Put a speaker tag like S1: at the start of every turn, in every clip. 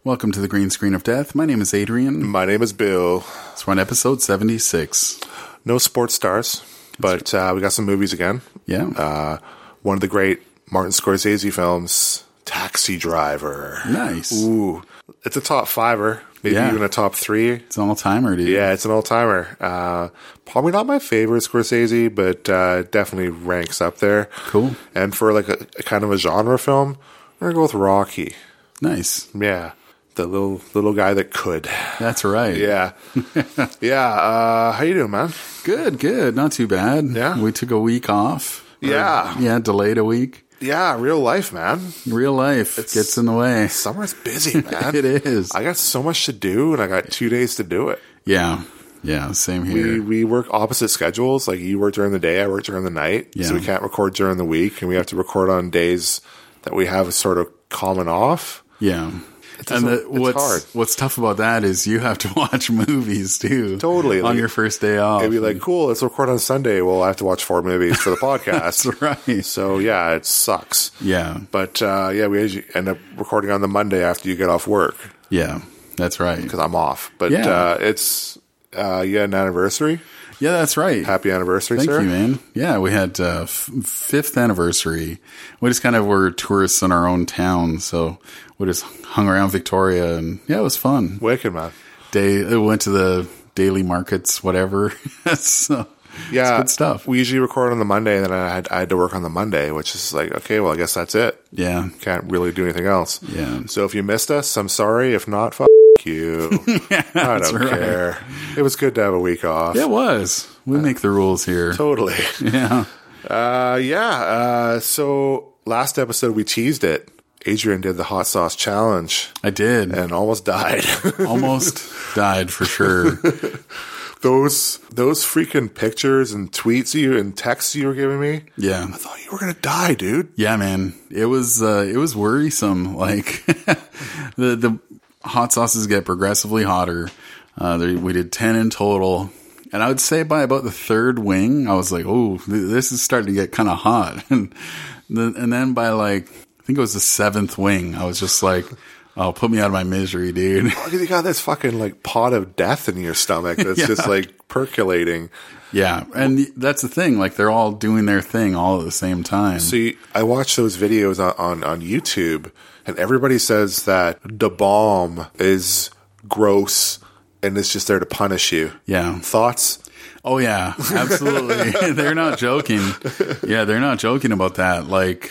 S1: Welcome to the Green Screen of Death. My name is Adrian.
S2: My name is Bill.
S1: We're on episode 76.
S2: No sports stars, but we got some movies again.
S1: Yeah.
S2: One of the great Martin Scorsese films, Taxi Driver.
S1: Nice.
S2: Ooh. It's a top fiver, maybe even a top three.
S1: It's an all-timer, dude.
S2: Yeah, it's an all-timer. Probably not my favorite Scorsese, but definitely ranks up there.
S1: Cool.
S2: And for like a kind of a genre film, I'm going to go with Rocky.
S1: Nice.
S2: Yeah. The little guy that could.
S1: That's right.
S2: Yeah. Yeah. How you doing, man?
S1: Good. Not too bad.
S2: Yeah.
S1: We took a week off.
S2: Yeah.
S1: Delayed a week.
S2: Yeah, real life, man.
S1: Real life gets in the way.
S2: Summer's busy, man.
S1: It is.
S2: I got so much to do, and I got 2 days to do it.
S1: Yeah, same here.
S2: We work opposite schedules. Like, you work during the day, I work during the night.
S1: Yeah.
S2: So we can't record during the week, and we have to record on days that we have sort of common off.
S1: Yeah.
S2: It's
S1: what's
S2: hard.
S1: What's tough about that is you have to watch movies too.
S2: Totally.
S1: On your first day off.
S2: It'd be like, cool, let's record on Sunday. Well, I have to watch 4 movies for the podcast.
S1: That's right.
S2: So, yeah, it sucks.
S1: Yeah.
S2: But, we usually end up recording on the Monday after you get off work.
S1: Yeah, that's right.
S2: Because I'm off. But it's an anniversary.
S1: Yeah, that's right.
S2: Happy anniversary,
S1: Thank
S2: sir.
S1: you, man. Yeah, we had 5th anniversary. We just kind of were tourists in our own town, so we just hung around Victoria, and it was fun.
S2: Wicked, man.
S1: Went to the daily markets, whatever. So, it's good stuff.
S2: We usually record on the Monday, and then I had to work on the Monday, which is like, okay, well, I guess that's it.
S1: Yeah.
S2: Can't really do anything else.
S1: Yeah.
S2: So if you missed us, I'm sorry. If not, fuck you. I don't care. It was good to have a week off.
S1: It was. We make the rules here.
S2: Totally.
S1: Yeah.
S2: So last episode we teased it. Adrian did the hot sauce challenge.
S1: I did.
S2: And almost died.
S1: Almost died for sure.
S2: Those freaking pictures and tweets and texts you were giving me.
S1: Yeah.
S2: I thought you were going to die, dude.
S1: Yeah, man. It was worrisome. Like the hot sauces get progressively hotter. We did 10 in total. And I would say by about the 3rd wing, I was like, oh, this is starting to get kind of hot. And then by like, I think it was the 7th wing, I was just like, oh, put me out of my misery, dude.
S2: You got this fucking like pot of death in your stomach that's just like percolating.
S1: Yeah. And that's the thing. Like they're all doing their thing all at the same time.
S2: See, I watch those videos on YouTube, and everybody says that the bomb is gross and it's just there to punish you.
S1: Yeah.
S2: Thoughts?
S1: Oh, yeah, absolutely. They're not joking. Yeah, they're not joking about that. Like,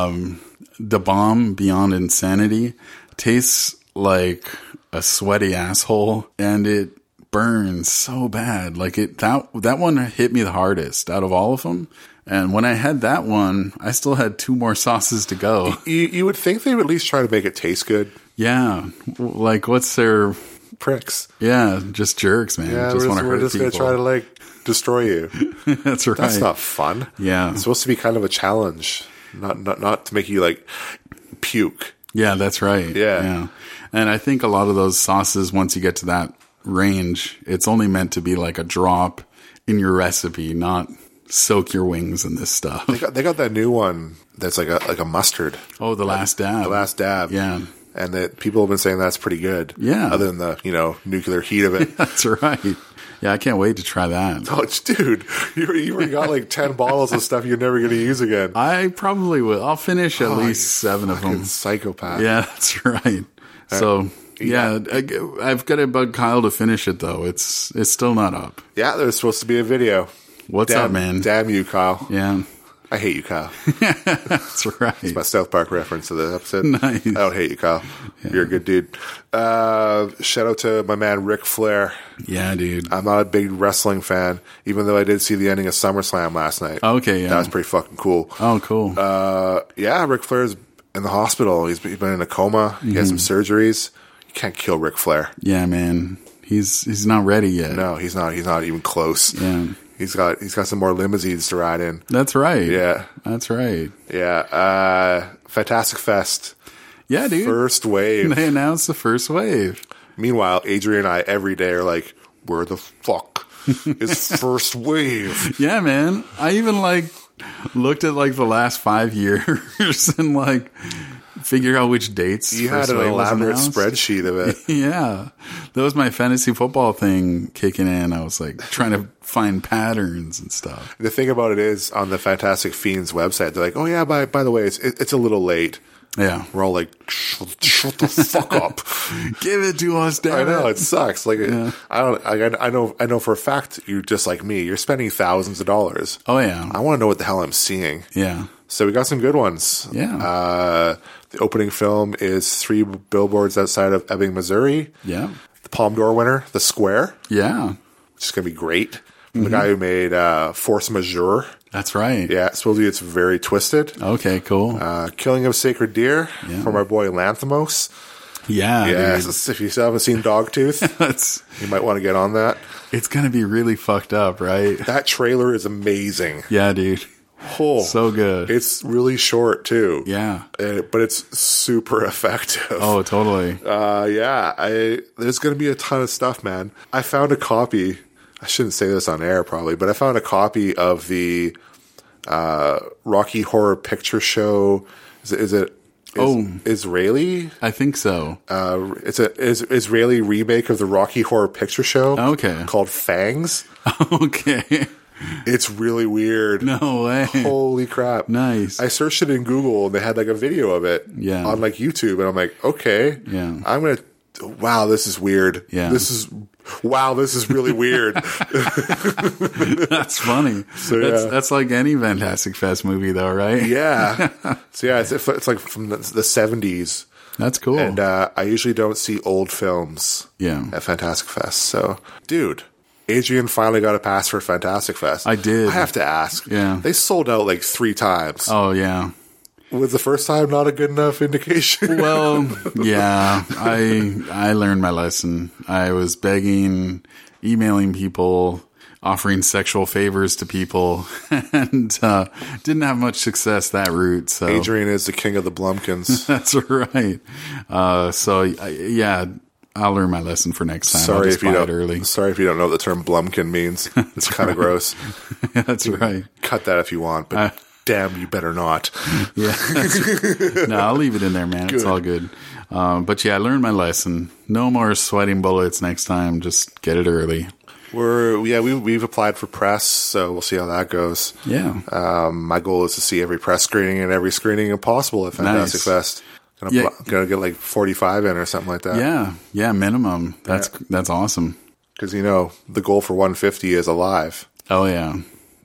S1: the bomb Beyond Insanity tastes like a sweaty asshole, and it burns so bad. Like, that one hit me the hardest out of all of them. And when I had that one, I still had 2 more sauces to go.
S2: You would think they would at least try to make it taste good.
S1: Yeah. Like, what's their...
S2: Pricks.
S1: Yeah, just jerks, man.
S2: Yeah,
S1: just
S2: we're just going to try to, like, destroy you.
S1: That's right.
S2: That's not fun.
S1: Yeah.
S2: It's supposed to be kind of a challenge, not to make you, like, puke.
S1: Yeah, that's right.
S2: Yeah.
S1: And I think a lot of those sauces, once you get to that range, it's only meant to be like a drop in your recipe, not soak your wings in this stuff.
S2: They got that new one that's like a mustard.
S1: Oh, the Last Dab.
S2: The Last Dab.
S1: Yeah.
S2: And that people have been saying that's pretty good.
S1: Yeah.
S2: Other than the, nuclear heat of it.
S1: That's right. Yeah, I can't wait to try that.
S2: Oh, dude, you already got like 10 bottles of stuff you're never going to use again.
S1: I probably will. I'll finish at least 7 of them.
S2: Psychopath.
S1: Yeah, that's right. So, yeah, I've got to bug Kyle to finish it, though. It's still not up.
S2: Yeah, there's supposed to be a video.
S1: What's up, man?
S2: Damn you, Kyle.
S1: Yeah.
S2: I hate you, Kyle.
S1: That's right.
S2: It's my South Park reference to the episode.
S1: Nice.
S2: I don't hate you, Kyle. Yeah. You're a good dude. Shout out to my man Ric Flair.
S1: Yeah, dude.
S2: I'm not a big wrestling fan, even though I did see the ending of SummerSlam last night.
S1: Okay, yeah.
S2: That was pretty fucking cool.
S1: Oh, cool.
S2: Ric Flair's in the hospital. He's been in a coma. He had some surgeries. You can't kill Ric Flair.
S1: Yeah, man. He's not ready yet.
S2: No, he's not. He's not even close.
S1: Yeah.
S2: He's got some more limousines to ride in.
S1: That's right.
S2: Yeah.
S1: That's right.
S2: Yeah. Fantastic Fest.
S1: Yeah, dude.
S2: First wave.
S1: They announced the first wave.
S2: Meanwhile, Adrian and I every day are like, where the fuck is first wave?
S1: Yeah, man. I even looked at the last 5 years and figure out which dates.
S2: You had an elaborate spreadsheet of it.
S1: Yeah. That was my fantasy football thing kicking in. I was like trying to find patterns and stuff.
S2: The thing about it is, on the Fantastic Fiends website, they're like, oh yeah, by the way, it's a little late.
S1: Yeah.
S2: We're all like, shut the fuck up.
S1: Give it to us, damn
S2: I know,
S1: it.
S2: it sucks. Like, I know for a fact you're just like me. You're spending thousands of dollars.
S1: Oh, yeah.
S2: I want to know what the hell I'm seeing.
S1: Yeah.
S2: So we got some good ones.
S1: Yeah.
S2: The opening film is 3 billboards outside of Ebbing, Missouri.
S1: Yeah.
S2: The Palme d'Or winner, The Square,
S1: Yeah.
S2: which is going to be great. From the guy who made Force Majeure.
S1: That's right.
S2: Yeah, supposedly it's very twisted.
S1: Okay, cool.
S2: Killing of Sacred Deer from our boy Lanthimos.
S1: Yeah.
S2: Yes, if you still haven't seen Dogtooth, you might want to get on that.
S1: It's going to be really fucked up, right?
S2: That trailer is amazing.
S1: Yeah, dude.
S2: Oh,
S1: So good.
S2: it's really short too.
S1: Yeah.
S2: But it's super effective.
S1: Oh, totally.
S2: There's going to be a ton of stuff, man. I found a copy. I shouldn't say this on air probably, but I found a copy of the Rocky Horror Picture Show. Is it Israeli?
S1: I think so.
S2: It's a Israeli remake of the Rocky Horror Picture Show.
S1: Okay.
S2: Called Fangs.
S1: Okay.
S2: It's really weird.
S1: No way.
S2: Holy crap.
S1: Nice.
S2: I searched it in Google and they had like a video of it on like YouTube, and I'm like, okay.
S1: Yeah.
S2: I'm going to wow, this is weird.
S1: Yeah.
S2: This is really weird.
S1: That's funny.
S2: So,
S1: that's like any Fantastic Fest movie, though, right?
S2: Yeah. So yeah, it's like from the 70s.
S1: That's cool.
S2: And I usually don't see old films at Fantastic Fest. So, dude, Adrian finally got a pass for Fantastic Fest.
S1: I did.
S2: I have to ask.
S1: Yeah.
S2: They sold out like 3 times.
S1: Oh, yeah.
S2: Was the first time not a good enough indication?
S1: Well, yeah, I learned my lesson. I was begging, emailing people, offering sexual favors to people, and didn't have much success that route. So
S2: Adrian is the king of the Blumpkins.
S1: That's right. I'll learn my lesson for next time.
S2: Sorry if you don't.
S1: Early.
S2: Sorry if you don't know what the term Blumpkin means. It's kind of gross.
S1: That's right.
S2: Cut that if you want, but. Damn, you better not.
S1: Yeah. No, I'll leave it in there, man. Good. It's all good. But yeah, I learned my lesson. No more sweating bullets next time. Just get it early.
S2: We've applied for press, so we'll see how that goes.
S1: Yeah.
S2: My goal is to see every press screening and every screening possible at Fantastic Fest. Gonna get like 45 in or something like that.
S1: Yeah. Yeah, minimum. That's awesome.
S2: Because, the goal for 150 is alive.
S1: Oh, yeah.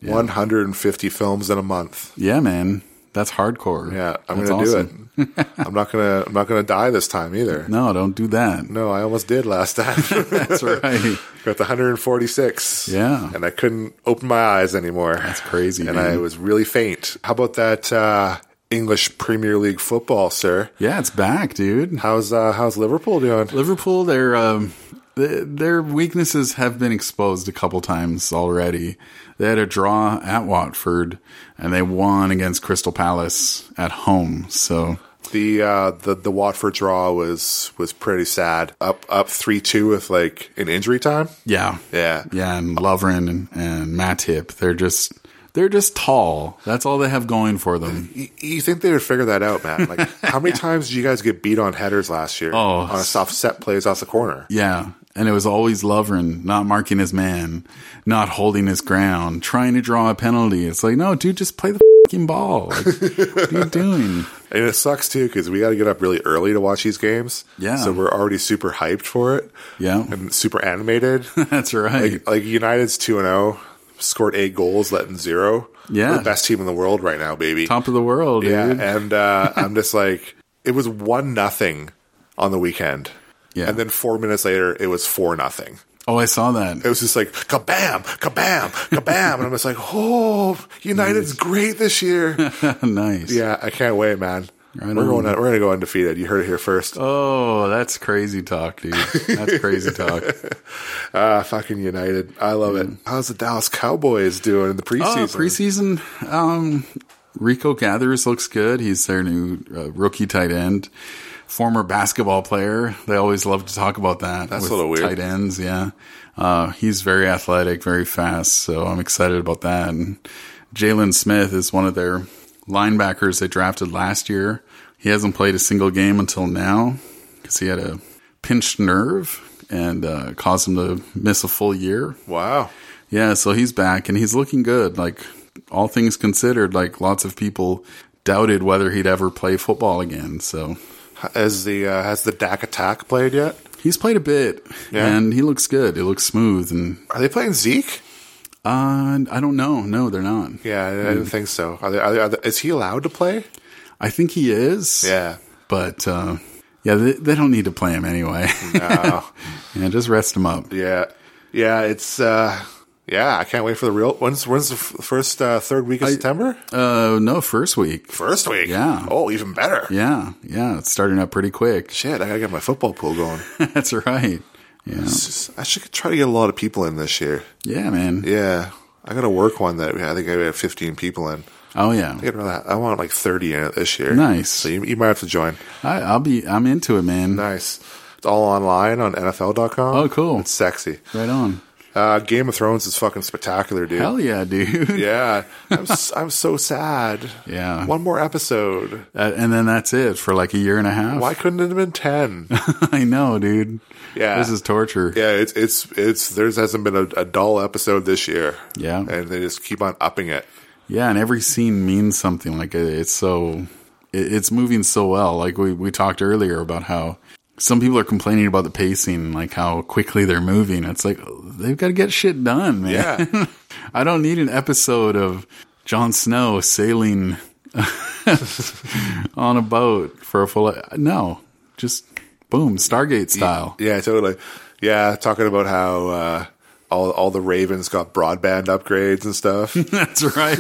S2: 150 films in a month.
S1: Yeah, man. That's hardcore.
S2: Yeah, I'm going to do it. I'm not going to die this time either.
S1: No, don't do that.
S2: No, I almost did last time.
S1: That's right.
S2: Got the 146.
S1: Yeah.
S2: And I couldn't open my eyes anymore.
S1: That's crazy,
S2: and
S1: man.
S2: I was really faint. How about that English Premier League football, sir?
S1: Yeah, it's back, dude.
S2: How's Liverpool doing?
S1: Liverpool, their weaknesses have been exposed a couple times already. They had a draw at Watford, and they won against Crystal Palace at home. So
S2: the Watford draw was pretty sad. Up 3-2 with like an injury time.
S1: Yeah. And Lovren and Matip, they're just tall. That's all they have going for them.
S2: You think they would figure that out, man? Like, how many times did you guys get beat on headers last year? On a soft set plays off the corner.
S1: Yeah. And it was always Lovren not marking his man, not holding his ground, trying to draw a penalty. It's like, no, dude, just play the fucking ball. Like, what are you doing?
S2: And it sucks, too, because we got to get up really early to watch these games.
S1: Yeah.
S2: So we're already super hyped for it.
S1: Yeah.
S2: And super animated.
S1: That's right.
S2: Like United's 2-0, scored 8 goals, letting 0.
S1: Yeah.
S2: We're the best team in the world right now, baby.
S1: Top of the world, dude.
S2: Yeah, and I'm just like, it was 1-0 on the weekend.
S1: Yeah.
S2: And then 4 minutes later, it was 4-0.
S1: Oh, I saw that.
S2: It was just like, kabam, kabam, kabam. And I'm just like, oh, United's great this year.
S1: Nice.
S2: Yeah, I can't wait, man.
S1: Right
S2: we're going to go undefeated. You heard it here first.
S1: Oh, that's crazy talk, dude. That's crazy talk.
S2: Fucking United. I love it. How's the Dallas Cowboys doing in the preseason?
S1: Rico Gathers looks good. He's their new rookie tight end. Former basketball player. They always love to talk about that.
S2: That's a little weird.
S1: Tight ends, yeah. He's very athletic, very fast, so I'm excited about that. And Jalen Smith is one of their linebackers they drafted last year. He hasn't played a single game until now because he had a pinched nerve and caused him to miss a full year.
S2: Wow.
S1: Yeah, so he's back and he's looking good. Like, all things considered, like, lots of people doubted whether he'd ever play football again. So
S2: has the Dak Attack played yet?
S1: he's played a bit, and he looks good. It looks smooth. And
S2: are they playing Zeke?
S1: I don't know. No, they're not.
S2: Yeah, I didn't think so. Is he allowed to play?
S1: I think he is.
S2: Yeah.
S1: But, they don't need to play him anyway.
S2: No.
S1: Yeah, just rest him up.
S2: Yeah. Yeah, it's... I can't wait for the real... When's the first third week of September?
S1: No, first week.
S2: First week?
S1: Yeah.
S2: Oh, even better.
S1: Yeah, it's starting up pretty quick.
S2: Shit, I gotta get my football pool going.
S1: That's right. Yeah.
S2: I should try to get a lot of people in this year.
S1: Yeah, man.
S2: Yeah. I gotta work one that I think I have 15 people in.
S1: Oh, yeah.
S2: I want like 30 in it this year.
S1: Nice.
S2: So you might have to join.
S1: I'm into it, man.
S2: Nice. It's all online on NFL.com.
S1: Oh, cool.
S2: It's sexy.
S1: Right on.
S2: Game of Thrones is fucking spectacular, dude.
S1: Hell yeah, dude.
S2: Yeah. I'm so sad.
S1: Yeah.
S2: One more episode.
S1: And then that's it for like a year and a half.
S2: Why couldn't it have been 10?
S1: I know, dude.
S2: Yeah.
S1: This is torture.
S2: Yeah, it's there hasn't been a dull episode this year.
S1: Yeah.
S2: And they just keep on upping it.
S1: Yeah, and every scene means something. Like, it's moving so well. Like, we talked earlier about how some people are complaining about the pacing, like how quickly they're moving. It's like, they've got to get shit done, man.
S2: Yeah.
S1: I don't need an episode of Jon Snow sailing on a boat for a full... No, just boom, Stargate style.
S2: Yeah, totally. Yeah, talking about how all the Ravens got broadband upgrades and stuff.
S1: That's right.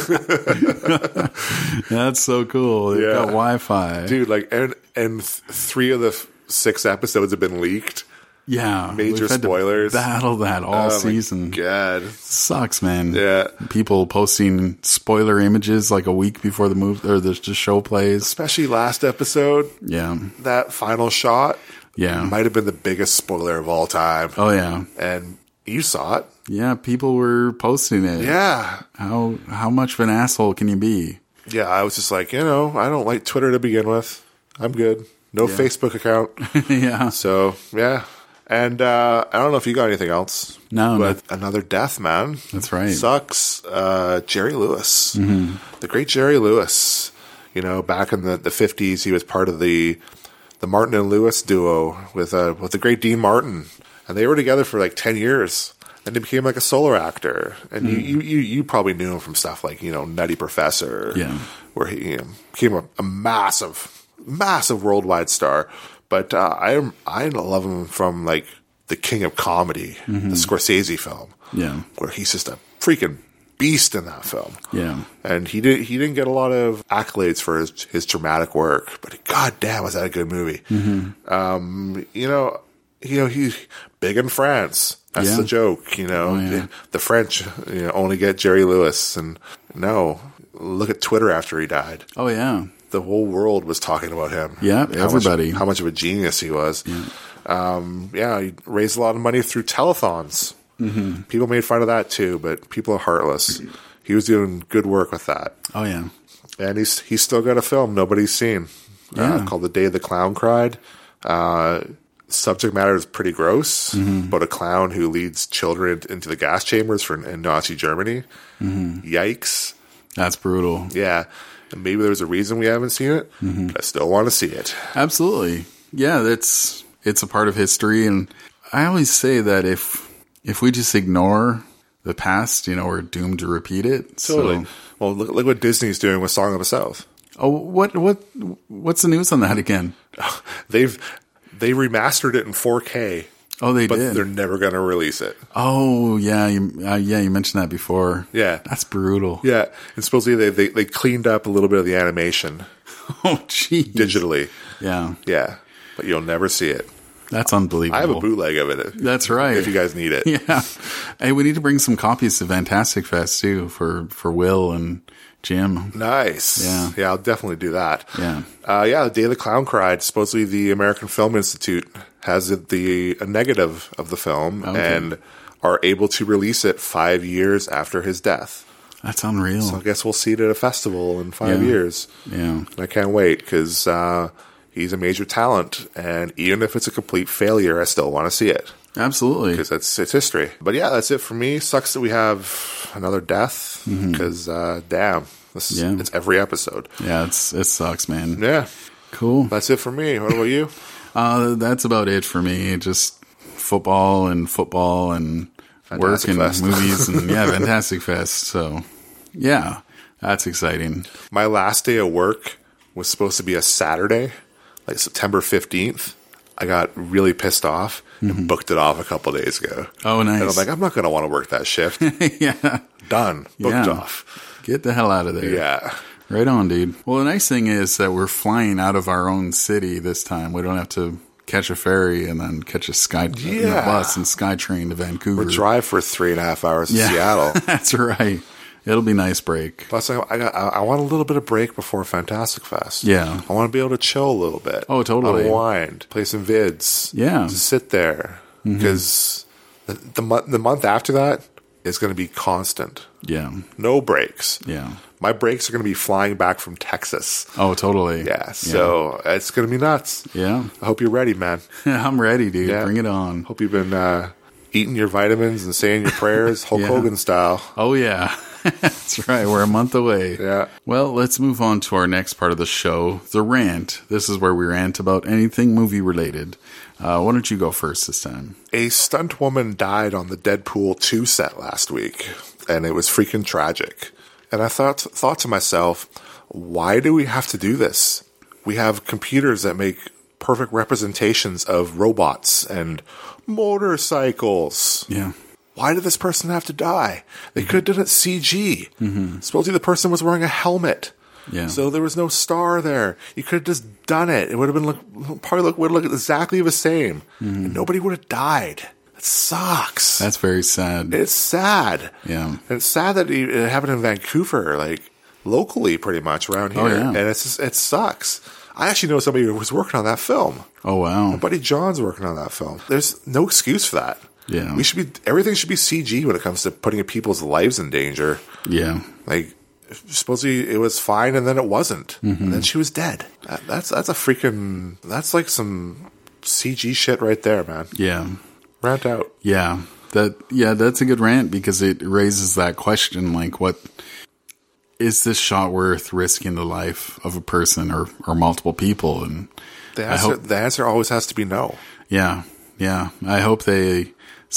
S1: That's so cool. They've got Wi-Fi.
S2: Dude, like, and 3 of the 6 episodes have been leaked.
S1: Yeah.
S2: Major spoilers.
S1: Battle that all season.
S2: My God.
S1: Sucks, man.
S2: Yeah.
S1: People posting spoiler images like a week before the movie or the show plays.
S2: Especially last episode.
S1: Yeah.
S2: That final shot.
S1: Yeah.
S2: Might have been the biggest spoiler of all time.
S1: Oh, yeah.
S2: And you saw it.
S1: Yeah, people were posting it.
S2: Yeah.
S1: How much of an asshole can you be?
S2: Yeah, I was just like, I don't like Twitter to begin with. I'm good. No Facebook account.
S1: Yeah.
S2: So, yeah. And I don't know if you got anything else.
S1: No.
S2: But another death, man.
S1: That's right.
S2: Sucks. Jerry Lewis.
S1: Mm-hmm.
S2: The great Jerry Lewis. Back in the 50s, he was part of the Martin and Lewis duo with the great Dean Martin. And they were together for like 10 years. And he became like a solo actor. And you probably knew him from stuff like, Nutty Professor.
S1: Yeah.
S2: Where he became a massive worldwide star. But I love him from like The King of Comedy, the Scorsese film.
S1: Yeah.
S2: Where he's just a freaking beast in that film.
S1: Yeah.
S2: And he didn't get a lot of accolades for his dramatic work, but goddamn was that a good movie. Mm-hmm. He's big in France. That's the joke, The French, only get Jerry Lewis. And no, look at Twitter after he died.
S1: Oh, yeah.
S2: The whole world was talking about him.
S1: Yeah, everybody.
S2: How much of a genius he was. Yeah. He raised a lot of money through telethons. Mm-hmm. People made fun of that too, but people are heartless. He was doing good work with that.
S1: Oh, yeah.
S2: And he's still got a film nobody's seen called The Day the Clown Cried. Subject matter is pretty gross, about a clown who leads children into the gas chambers in Nazi Germany. Mm-hmm. Yikes.
S1: That's brutal.
S2: Yeah. And maybe there's a reason we haven't seen it, but I still want to see it.
S1: Absolutely. Yeah, it's a part of history. And I always say that if we just ignore the past, we're doomed to repeat it.
S2: Totally.
S1: So,
S2: well, look what Disney's doing with Song of the South.
S1: Oh, what's the news on that again?
S2: They remastered it in 4K.
S1: Oh, they
S2: but
S1: did.
S2: But they're never going to release it.
S1: Oh, yeah. You mentioned that before.
S2: Yeah.
S1: That's brutal.
S2: Yeah. And supposedly they cleaned up a little bit of the animation.
S1: Oh, geez.
S2: Digitally.
S1: Yeah.
S2: Yeah. But you'll never see it.
S1: That's unbelievable.
S2: I have a bootleg of it.
S1: That's right.
S2: If you guys need it.
S1: Yeah. Hey, we need to bring some copies to Fantastic Fest, too, for Will and Jim.
S2: Nice.
S1: Yeah.
S2: Yeah, I'll definitely do that.
S1: Yeah.
S2: The Day the Clown Cried. Supposedly the American Film Institute has a negative of the film and are able to release it 5 years after his death.
S1: That's unreal.
S2: So I guess we'll see it at a festival in 5 years.
S1: Yeah.
S2: And I can't wait because he's a major talent. And even if it's a complete failure, I still want to see it.
S1: Absolutely.
S2: Because it's history. But yeah, that's it for me. Sucks that we have another death because, damn, it's every episode.
S1: Yeah, it sucks, man.
S2: Yeah.
S1: Cool.
S2: That's it for me. What about you?
S1: That's about it for me. Just football and
S2: Fantastic
S1: work and
S2: Fest.
S1: movies and Fantastic Fest. So, yeah, that's exciting.
S2: My last day of work was supposed to be a Saturday, like September 15th. I got really pissed off and booked it off a couple days ago.
S1: Oh, nice.
S2: And I'm like, I'm not going to want to work that shift.
S1: Yeah.
S2: Done. Booked off.
S1: Get the hell out of there.
S2: Yeah.
S1: Right on, dude. Well, the nice thing is that we're flying out of our own city this time. We don't have to catch a ferry and then catch a bus and SkyTrain to Vancouver.
S2: Or drive for 3.5 hours to Seattle.
S1: That's right. It'll be a nice break.
S2: Plus, I want a little bit of break before Fantastic Fest.
S1: Yeah.
S2: I want to be able to chill a little bit.
S1: Oh, totally.
S2: Unwind. Play some vids.
S1: Yeah.
S2: Just sit there. Because the month after that is going to be constant.
S1: Yeah.
S2: No breaks.
S1: Yeah.
S2: My breaks are going to be flying back from Texas.
S1: Oh, totally.
S2: Yeah, so it's going to be nuts.
S1: Yeah.
S2: I hope you're ready, man.
S1: I'm ready, dude.
S2: Yeah.
S1: Bring it on.
S2: Hope you've been eating your vitamins and saying your prayers, Hulk Hogan style.
S1: Oh, yeah. That's right. We're a month away.
S2: Yeah.
S1: Well, let's move on to our next part of the show, the rant. This is where we rant about anything movie related. Why don't you go first this time?
S2: A stunt woman died on the Deadpool 2 set last week, and it was freaking tragic. And I thought to myself, why do we have to do this? We have computers that make perfect representations of robots and motorcycles.
S1: Yeah.
S2: Why did this person have to die? They could have done it CG. Supposedly the person was wearing a helmet.
S1: Yeah.
S2: So there was no star there. You could have just done it. It would have been would look exactly the same. And nobody would have died. That sucks.
S1: That's very sad.
S2: It's sad.
S1: Yeah.
S2: And it's sad that it happened in Vancouver, like locally pretty much around here.
S1: Oh, yeah.
S2: And it sucks. I actually know somebody who was working on that film.
S1: Oh, wow.
S2: My buddy John's working on that film. There's no excuse for that.
S1: Yeah.
S2: Everything should be CG when it comes to putting people's lives in danger.
S1: Yeah.
S2: Like, supposedly it was fine and then it wasn't. And then she was dead. That's like some CG shit right there, man.
S1: Yeah.
S2: Rant out.
S1: Yeah. That's a good rant because it raises that question, like, what is this shot worth risking the life of a person or multiple people? And
S2: The answer always has to be no.
S1: Yeah. Yeah. I hope they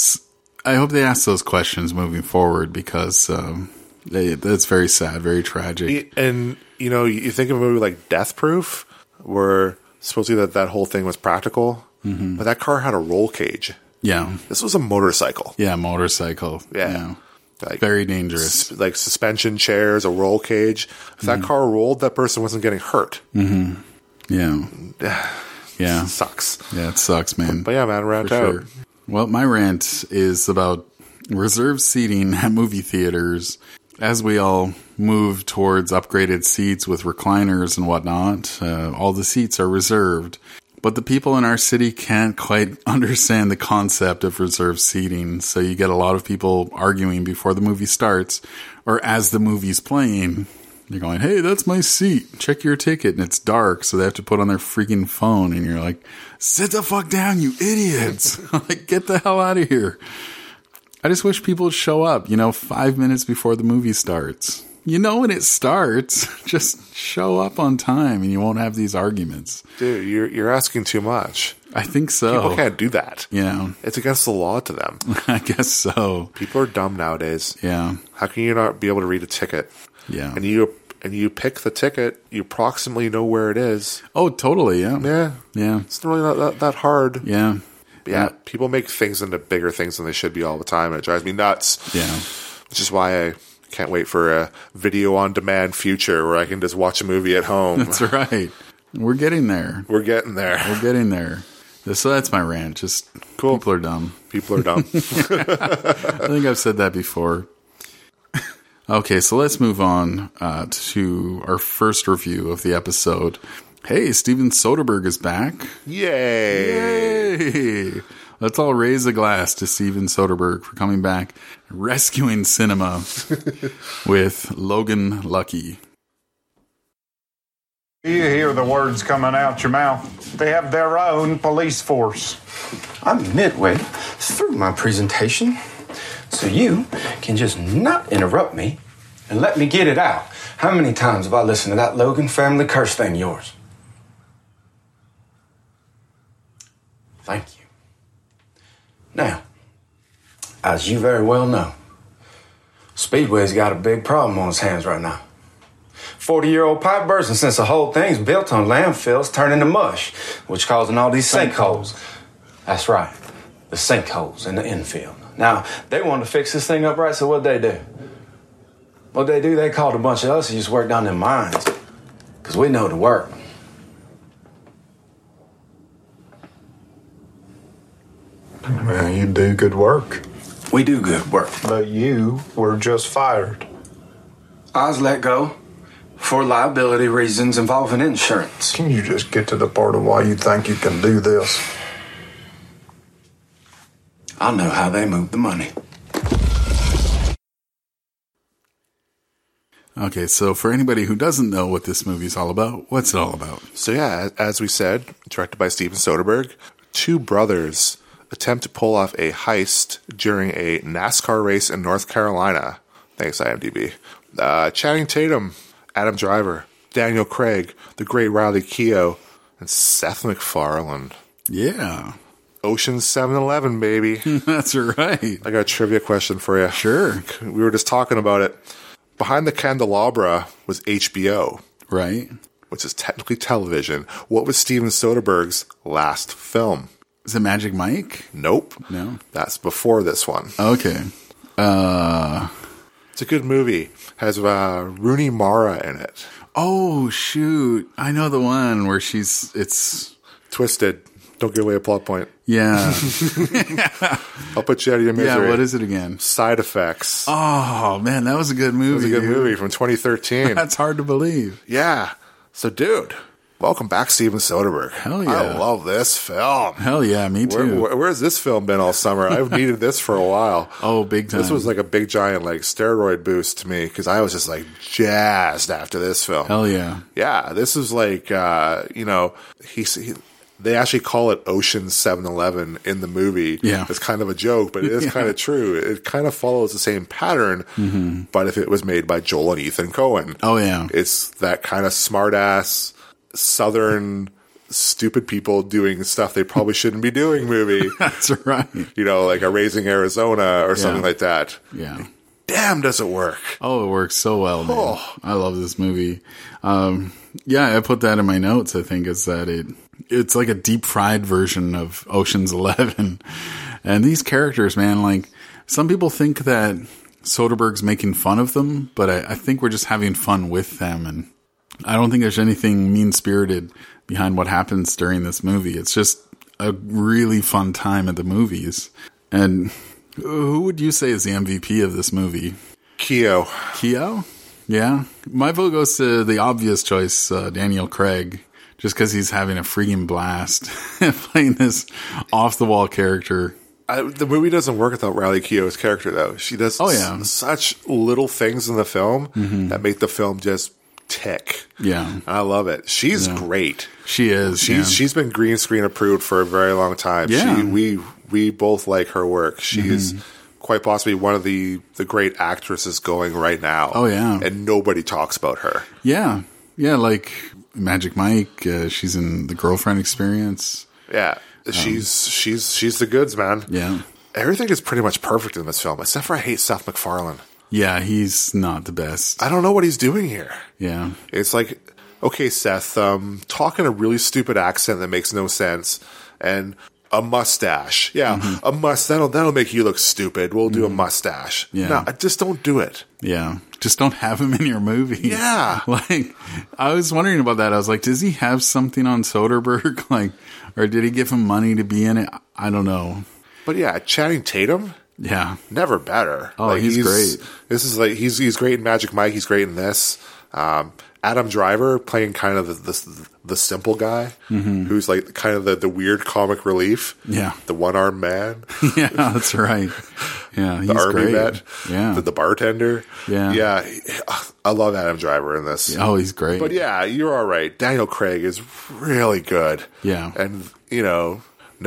S1: ask those questions moving forward because that's very sad, very tragic.
S2: And, you think of a movie like Death Proof, where supposedly that whole thing was practical, but that car had a roll cage.
S1: Yeah.
S2: This was a motorcycle.
S1: Yeah, motorcycle.
S2: Yeah. Like,
S1: very dangerous.
S2: Like suspension chairs, a roll cage. If that car rolled, that person wasn't getting hurt.
S1: Yeah. Yeah.
S2: Sucks.
S1: Yeah, it sucks, man.
S2: But yeah, man, rant out.
S1: Sure. Well, my rant is about reserved seating at movie theaters. As we all move towards upgraded seats with recliners and whatnot, all the seats are reserved. But the people in our city can't quite understand the concept of reserved seating, so you get a lot of people arguing before the movie starts, or as the movie's playing. They're going, hey, that's my seat. Check your ticket. And it's dark, so they have to put on their freaking phone. And you're like, sit the fuck down, you idiots. Like, get the hell out of here. I just wish people would show up, 5 minutes before the movie starts. When it starts, just show up on time and you won't have these arguments.
S2: Dude, you're asking too much.
S1: I think so.
S2: People can't do that.
S1: Yeah.
S2: It's against the law to them.
S1: I guess so.
S2: People are dumb nowadays.
S1: Yeah.
S2: How can you not be able to read a ticket?
S1: Yeah.
S2: And you pick the ticket, you approximately know where it is.
S1: Oh, totally, yeah.
S2: Yeah.
S1: Yeah.
S2: It's really not that hard.
S1: Yeah.
S2: Yeah. People make things into bigger things than they should be all the time, and it drives me nuts.
S1: Yeah.
S2: Which is why I can't wait for a video on demand future where I can just watch a movie at home.
S1: That's right. We're getting there.
S2: We're getting there.
S1: We're getting there. So that's my rant. Just
S2: cool.
S1: People are dumb.
S2: People are dumb.
S1: I think I've said that before. Okay, so let's move on to our first review of the episode. Hey, Steven Soderbergh is back.
S2: Yay!
S1: Yay! Let's all raise a glass to Steven Soderbergh for coming back, rescuing cinema with Logan Lucky.
S3: You hear the words coming out your mouth. They have their own police force.
S4: I'm midway through my presentation, so you can just not interrupt me and let me get it out. How many times have I listened to that Logan family curse thing of yours? Thank you. Now, as you very well know, Speedway's got a big problem on its hands right now. 40-year-old pipe bursting since the whole thing's built on landfills turning to mush, which causing all these sinkholes. That's right, the sinkholes in the infield. Now, they wanted to fix this thing up right, so what'd they do? What'd they do? They called a bunch of us who used to work down them mines, because we know the work.
S3: Well, you do good work.
S4: We do good work.
S3: But you were just fired.
S4: I was let go for liability reasons involving insurance.
S3: Can you just get to the part of why you think you can do this?
S4: I know how they move the money.
S1: Okay, so for anybody who doesn't know what this movie's all about, what's it all about?
S2: So yeah, as we said, directed by Steven Soderbergh, two brothers attempt to pull off a heist during a NASCAR race in North Carolina. Thanks, IMDb. Channing Tatum, Adam Driver, Daniel Craig, the great Riley Keough, and Seth MacFarlane.
S1: Yeah.
S2: Ocean's 7-Eleven, baby.
S1: That's right.
S2: I got a trivia question for you.
S1: Sure.
S2: We were just talking about it. Behind the Candelabra was HBO,
S1: Right.
S2: which is technically television. What was Steven Soderbergh's last film?
S1: Is it Magic Mike?
S2: Nope.
S1: No.
S2: That's before this one.
S1: Okay.
S2: It's a good movie. Has Rooney Mara in it.
S1: Oh, shoot. I know the one where it's...
S2: Twisted. Don't give away a plot point.
S1: Yeah.
S2: I'll put you out of your misery.
S1: Yeah, what is it again?
S2: Side Effects.
S1: Oh, man, that was a good movie.
S2: It was a good
S1: dude.
S2: movie from 2013.
S1: That's hard to believe.
S2: Yeah. So, dude, welcome back, Steven Soderbergh.
S1: Hell yeah.
S2: I love this film.
S1: Hell yeah, me too.
S2: Where's this film been all summer? I've needed this for a while.
S1: Oh, big time.
S2: This was like a big giant like steroid boost to me because I was just like jazzed after this film.
S1: Hell yeah.
S2: Yeah, this is like they actually call it Ocean's 7-Eleven in the movie.
S1: Yeah.
S2: It's kind of a joke, but it is kind of true. It kind of follows the same pattern, but if it was made by Joel and Ethan Coen.
S1: Oh, yeah.
S2: It's that kind of smart-ass, southern, stupid people doing stuff they probably shouldn't be doing movie.
S1: That's right.
S2: You know, like a Raising Arizona or something like that.
S1: Yeah.
S2: Damn, does it work.
S1: Oh, it works so well, man.
S2: Oh.
S1: I love this movie. Yeah, I put that in my notes, I think, is that it's like a deep fried version of Ocean's 11. And these characters, man, like some people think that Soderbergh's making fun of them, but I think we're just having fun with them. And I don't think there's anything mean-spirited behind what happens during this movie. It's just a really fun time at the movies. And who would you say is the MVP of this movie?
S2: Keough.
S1: Keough? Yeah. My vote goes to the obvious choice, Daniel Craig, just because he's having a freaking blast playing this off-the-wall character.
S2: The movie doesn't work without Riley Keough's character, though. She does such little things in the film that make the film just tick.
S1: Yeah.
S2: And I love it. She's great.
S1: She is.
S2: She's been green screen approved for a very long time.
S1: Yeah.
S2: We both like her work. She's quite possibly one of the great actresses going right now.
S1: Oh, yeah.
S2: And nobody talks about her.
S1: Yeah. Yeah, like Magic Mike. She's in The Girlfriend Experience.
S2: Yeah. She's the goods, man.
S1: Yeah.
S2: Everything is pretty much perfect in this film, except for I hate Seth MacFarlane.
S1: Yeah, he's not the best.
S2: I don't know what he's doing here.
S1: Yeah.
S2: It's like, okay, Seth, talk in a really stupid accent that makes no sense, and a mustache. Yeah, a that'll make you look stupid. We'll do a mustache.
S1: Yeah.
S2: No, just don't do it.
S1: Yeah. Just don't have him in your movie.
S2: Yeah.
S1: Like, I was wondering about that. I was like, does he have something on Soderbergh? Like, or did he give him money to be in it? I don't know.
S2: But yeah, Channing Tatum,
S1: Yeah.
S2: never better.
S1: Oh, he's great.
S2: This is like he's great in Magic Mike. He's great in this. Adam Driver playing kind of the simple guy who's like kind of the weird comic relief.
S1: Yeah.
S2: The one-armed man.
S1: Yeah, that's right. Yeah, he's
S2: The army
S1: great.
S2: vet.
S1: Yeah.
S2: The bartender.
S1: Yeah.
S2: Yeah. I love Adam Driver in this.
S1: Oh, he's great.
S2: But yeah, you're all right. Daniel Craig is really good.
S1: Yeah.
S2: And, you know,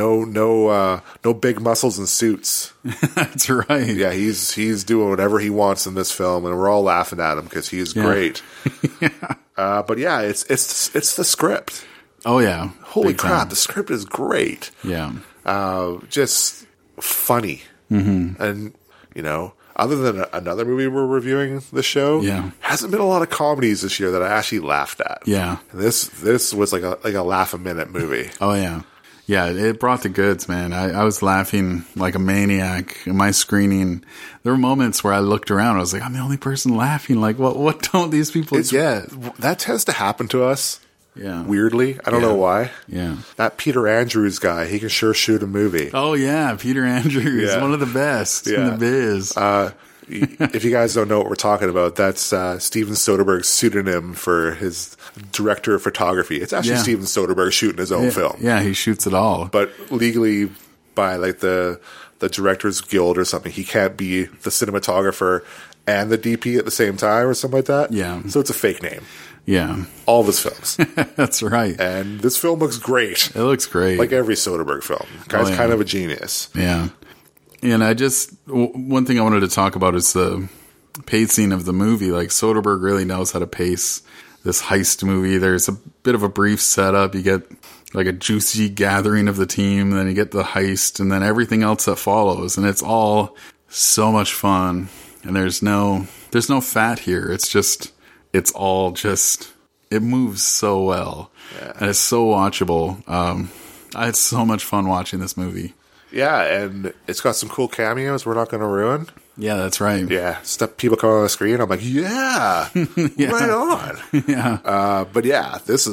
S2: no big muscles and suits.
S1: That's right.
S2: Yeah, he's doing whatever he wants in this film, and we're all laughing at him because he's great. But yeah, it's the script.
S1: Oh, yeah.
S2: Holy
S1: Big
S2: crap,
S1: time.
S2: the script is great.
S1: Yeah.
S2: Just funny. Mm-hmm. And, you know, other than another movie we're reviewing this show, hasn't been a lot of comedies this year that I actually laughed at.
S1: Yeah.
S2: And this was like a laugh-a-minute movie.
S1: Oh, yeah. Yeah, it brought the goods, man. I was laughing like a maniac in my screening. There were moments where I looked around. I was like, I'm the only person laughing. Like, what don't these people get?
S2: That tends to happen to us.
S1: Yeah.
S2: Weirdly. I don't know why.
S1: Yeah.
S2: That Peter Andrews guy, he can sure shoot a movie.
S1: Oh, yeah. Peter Andrews,
S2: Yeah.
S1: one of the best in the biz.
S2: If you guys don't know what we're talking about, that's Steven Soderbergh's pseudonym for his director of photography. It's actually Steven Soderbergh shooting his own film.
S1: Yeah, he shoots it all.
S2: But legally, by like the Directors Guild or something, he can't be the cinematographer and the DP at the same time or something like that.
S1: Yeah.
S2: So it's a fake name.
S1: Yeah.
S2: All of his films.
S1: That's right.
S2: And this film looks great.
S1: It looks great.
S2: Like every Soderbergh film. Guy's kind of a genius.
S1: Yeah. And one thing I wanted to talk about is the pacing of the movie. Like, Soderbergh really knows how to pace this heist movie. There's a bit of a brief setup. You get like a juicy gathering of the team, and then you get the heist, and then everything else that follows. And it's all so much fun. And there's no fat here. It's all just, it moves so well. Yeah. And it's so watchable. I had so much fun watching this movie.
S2: Yeah, and it's got some cool cameos we're not going to ruin.
S1: Yeah, that's right.
S2: Yeah, stuff people come on the screen. I'm like, yeah. Right on.
S1: Yeah.
S2: But yeah, this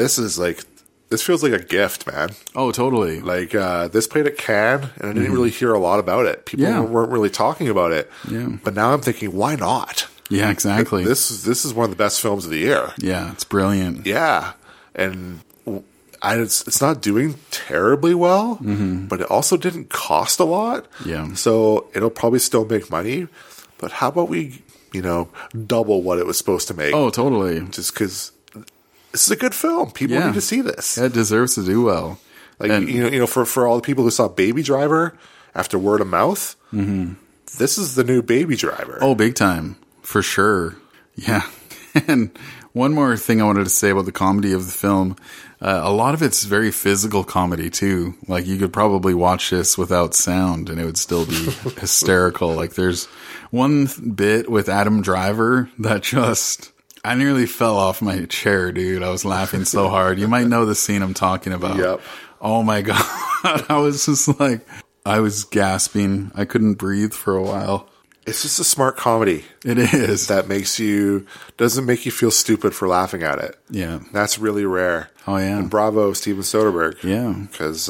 S2: feels like a gift, man.
S1: Oh, totally.
S2: Like, this played at Cannes, and I didn't really hear a lot about it. People weren't really talking about it. Yeah. But now I'm thinking, why not?
S1: Yeah, exactly.
S2: This is one of the best films of the year.
S1: Yeah, it's brilliant.
S2: Yeah, and it's not doing terribly well, but it also didn't cost a lot.
S1: Yeah.
S2: So it'll probably still make money. But how about we, double what it was supposed to make?
S1: Oh, totally.
S2: Just because this is a good film. People need to see this.
S1: Yeah, it deserves to do well.
S2: Like, and, for all the people who saw Baby Driver after word of mouth, this is the new Baby Driver.
S1: Oh, big time. For sure. Yeah. And one more thing I wanted to say about the comedy of the film. A lot of it's very physical comedy, too. Like, you could probably watch this without sound, and it would still be hysterical. Like, there's one bit with Adam Driver that just... I nearly fell off my chair, dude. I was laughing so hard. You might know the scene I'm talking about.
S2: Yep.
S1: Oh, my God. I was just like... I was gasping. I couldn't breathe for a while.
S2: It's just a smart comedy.
S1: It is.
S2: That doesn't make you feel stupid for laughing at it.
S1: Yeah.
S2: That's really rare.
S1: Oh, yeah.
S2: And bravo, Steven Soderbergh.
S1: Yeah.
S2: Because,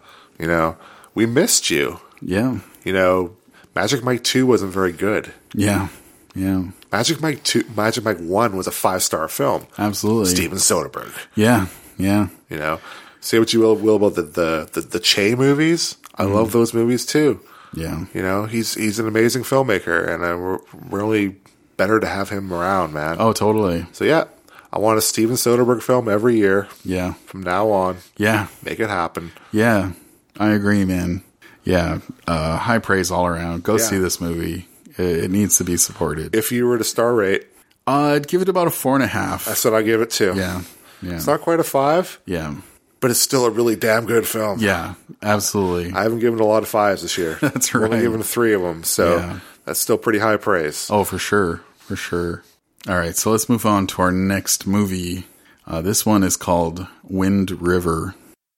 S2: we missed you.
S1: Yeah.
S2: Magic Mike 2 wasn't very good.
S1: Yeah. Yeah.
S2: Magic Mike 1 was a 5-star film.
S1: Absolutely.
S2: Steven Soderbergh.
S1: Yeah. Yeah.
S2: Say what you will about the Che movies. I love those movies too.
S1: Yeah.
S2: He's an amazing filmmaker, and we're really better to have him around, man.
S1: Oh, totally.
S2: So yeah, I want a Steven Soderbergh film every year.
S1: Yeah.
S2: From now on.
S1: Yeah.
S2: Make it happen.
S1: Yeah. I agree, man. Yeah. High praise all around. Go see this movie. It needs to be supported.
S2: If you were to star rate,
S1: I'd give it about a 4.5.
S2: That's what I give it to.
S1: Yeah. Yeah.
S2: It's not quite a 5.
S1: Yeah.
S2: But it's still a really damn good film.
S1: Yeah, absolutely.
S2: I haven't given it a lot of 5s this year.
S1: That's right.
S2: I've only given 3 of them, so that's still pretty high praise.
S1: Oh, for sure. For sure. All right, so let's move on to our next movie. This one is called Wind River.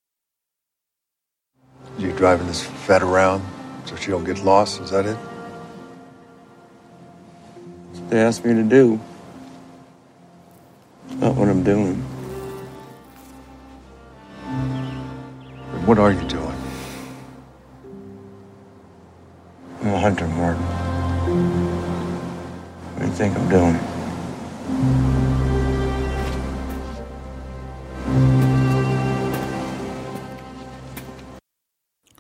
S5: You driving this vet around so she don't get lost? Is that it?
S6: That's what they asked me to do. It's not what I'm doing.
S5: What are you doing?
S6: I'm a hunter, Martin. What do you think I'm doing?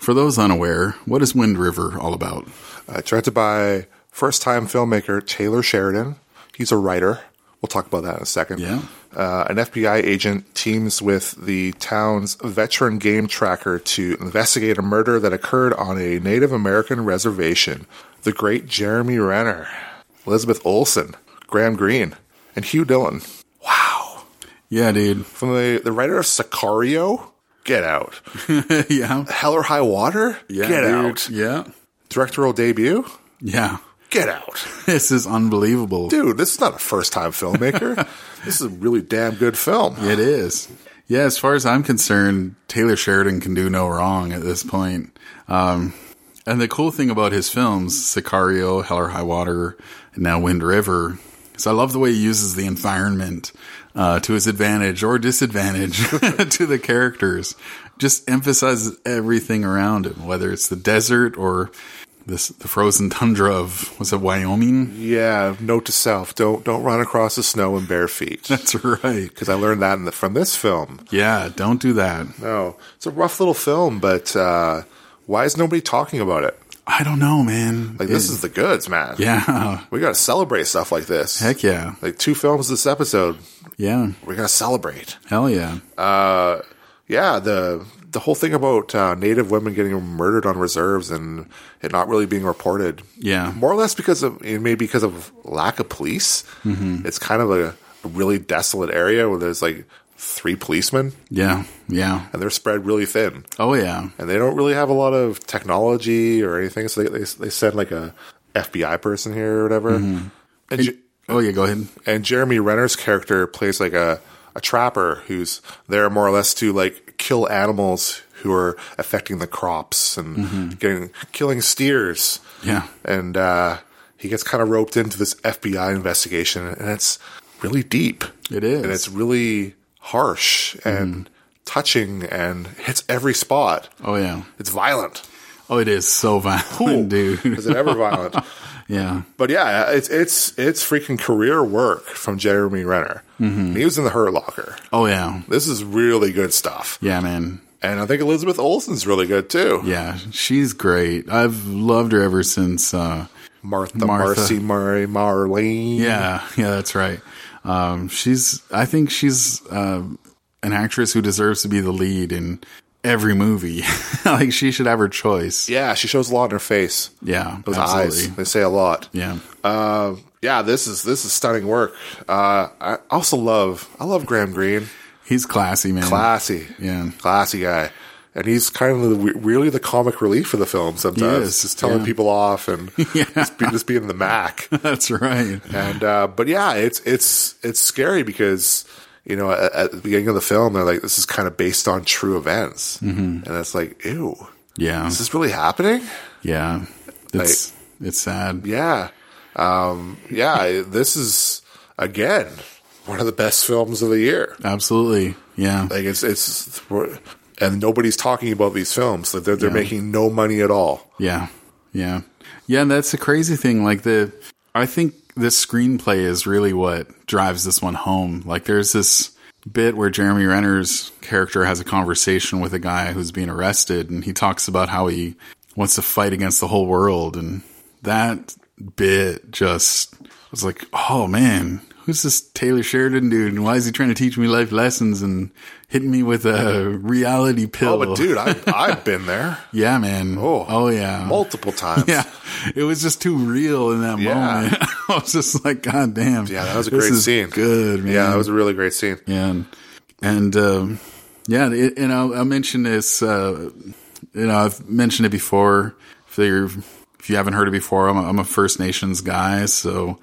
S1: for those unaware, what is Wind River all about?
S2: Directed by first-time filmmaker Taylor Sheridan. He's a writer. We'll talk about that in a second.
S1: Yeah.
S2: An FBI agent teams with the town's veteran game tracker to investigate a murder that occurred on a Native American reservation. The great Jeremy Renner, Elizabeth Olsen, Graham Greene, and Hugh Dillon. Wow.
S1: Yeah, dude.
S2: From the writer of Sicario, get out.
S1: Yeah.
S2: Hell or High Water,
S1: Yeah,
S2: get
S1: dude.
S2: out.
S1: Yeah.
S2: Directorial debut,
S1: Yeah.
S2: get out.
S1: This is unbelievable.
S2: Dude, this is not a first-time filmmaker. This is a really damn good film.
S1: It is. Yeah, as far as I'm concerned, Taylor Sheridan can do no wrong at this point. And the cool thing about his films, Sicario, Hell or High Water, and now Wind River, is I love the way he uses the environment to his advantage or disadvantage to the characters. Just emphasizes everything around him, whether it's the desert or the frozen tundra of, was it Wyoming?
S2: Yeah, note to self, don't run across the snow in bare feet.
S1: That's right.
S2: Because I learned that from this film.
S1: Yeah, don't do that.
S2: No, it's a rough little film, but why is nobody talking about it?
S1: I don't know, man.
S2: Like, this is the goods, man.
S1: Yeah.
S2: We got to celebrate stuff like this.
S1: Heck yeah.
S2: Like 2 films this episode.
S1: Yeah.
S2: We got to celebrate.
S1: Hell yeah.
S2: Yeah, the whole thing about Native women getting murdered on reserves and it not really being reported.
S1: Yeah.
S2: More or less because of lack of police. Mm-hmm. It's kind of a really desolate area where there's like 3 policemen.
S1: Yeah. Yeah.
S2: And they're spread really thin.
S1: Oh, yeah.
S2: And they don't really have a lot of technology or anything. So they send like a FBI person here or whatever.
S1: Mm-hmm.
S2: And
S1: Oh, yeah, go ahead.
S2: and Jeremy Renner's character plays like a trapper who's there more or less to like kill animals who are affecting the crops and killing steers.
S1: Yeah.
S2: And he gets kind of roped into this FBI investigation, and it's really deep.
S1: It is.
S2: And it's really harsh and touching and hits every spot.
S1: Oh, yeah.
S2: It's violent.
S1: Oh, it is so violent, dude.
S2: Is it ever violent?
S1: Yeah.
S2: But yeah, it's freaking career work from Jeremy Renner. Mm-hmm. He was in The Hurt Locker.
S1: Oh, yeah.
S2: This is really good stuff.
S1: Yeah, man.
S2: And I think Elizabeth Olsen's really good too.
S1: Yeah, she's great. I've loved her ever since
S2: Martha.
S1: Marcy,
S2: Murray, Marlene.
S1: Yeah, that's right. I think she's an actress who deserves to be the lead in every movie. Like, she should have her choice.
S2: Yeah, she shows a lot in her face.
S1: Yeah,
S2: Those
S1: absolutely.
S2: eyes, they say a lot.
S1: Yeah.
S2: Yeah, this is stunning work. I also love Graham Greene.
S1: He's classy, man.
S2: Classy.
S1: Yeah.
S2: Classy guy. And he's kind of really the comic relief for the film sometimes.
S1: He is,
S2: just telling people off and just being the Mac.
S1: That's right.
S2: And but yeah, it's scary because, you know, at the beginning of the film they're like, this is kind of based on true events. Mm-hmm. And it's like, ew.
S1: Yeah.
S2: Is this really happening?
S1: Yeah. It's sad.
S2: Yeah. Yeah, this is again one of the best films of the year.
S1: Absolutely. Yeah.
S2: Like it's and nobody's talking about these films. Like they're making no money at all.
S1: Yeah. Yeah. Yeah, and that's the crazy thing. Like I think the screenplay is really what drives this one home. Like, there's this bit where Jeremy Renner's character has a conversation with a guy who's being arrested, and he talks about how he wants to fight against the whole world. And that bit just was like, oh man, who's this Taylor Sheridan dude? And why is he trying to teach me life lessons and hitting me with a reality pill?
S2: Oh, but dude, I've been there.
S1: Yeah, man. Oh yeah.
S2: Multiple times.
S1: Yeah. It was just too real in that moment. I was just like, God damn.
S2: Yeah, that was a great scene.
S1: Good, man.
S2: Yeah, that was a really great scene.
S1: Yeah. And I'll mention this, I've mentioned it before. If you haven't heard it before, I'm a First Nations guy, so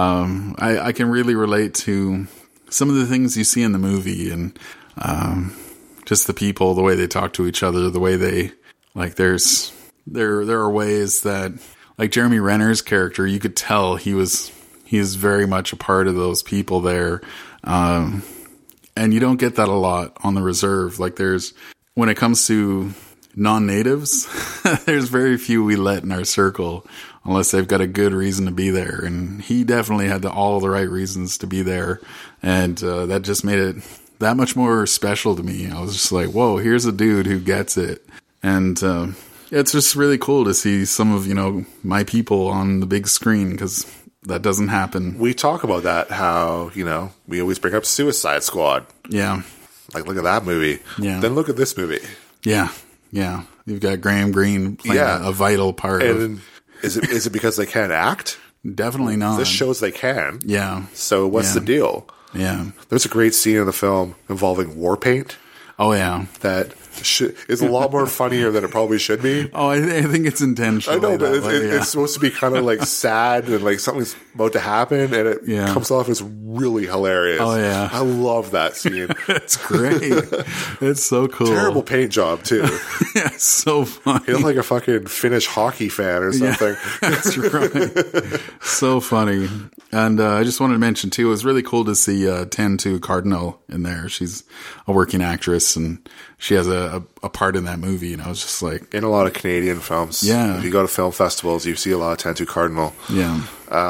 S1: I can really relate to some of the things you see in the movie, and just the people, the way they talk to each other, the way they like. There are ways that, like, Jeremy Renner's character, you could tell he is very much a part of those people there, and you don't get that a lot on the reserve. Like, when it comes to non-natives, there's very few we let in our circle unless they've got a good reason to be there. And he definitely had all the right reasons to be there. And that just made it that much more special to me. I was just like, whoa, here's a dude who gets it. And It's just really cool to see some of, my people on the big screen, because that doesn't happen.
S2: We talk about that, how, we always bring up Suicide Squad.
S1: Yeah.
S2: Like, look at that movie.
S1: Yeah.
S2: Then look at this movie.
S1: Yeah. Yeah. You've got Graham Greene playing a vital part
S2: and is it because they can't act?
S1: Definitely not.
S2: This shows they can.
S1: Yeah.
S2: So what's the deal?
S1: Yeah.
S2: There's a great scene in the film involving war paint.
S1: Oh, yeah.
S2: That is a lot more funnier than it probably should be.
S1: Oh, I think it's intentional.
S2: I know, but it's supposed to be kind of like sad and like something's about to happen, and it comes off as really hilarious.
S1: Oh, yeah.
S2: I love that scene.
S1: It's great. It's so cool.
S2: Terrible paint job, too.
S1: Yeah, it's so funny.
S2: He looked like a fucking Finnish hockey fan or something.
S1: Yeah, that's right. So funny. And I just wanted to mention, too, it was really cool to see Tantoo Cardinal in there. She's a working actress, and she has a part in that movie, and I was just like...
S2: In a lot of Canadian films.
S1: Yeah.
S2: If you go to film festivals, you see a lot of Tantoo Cardinal.
S1: Yeah.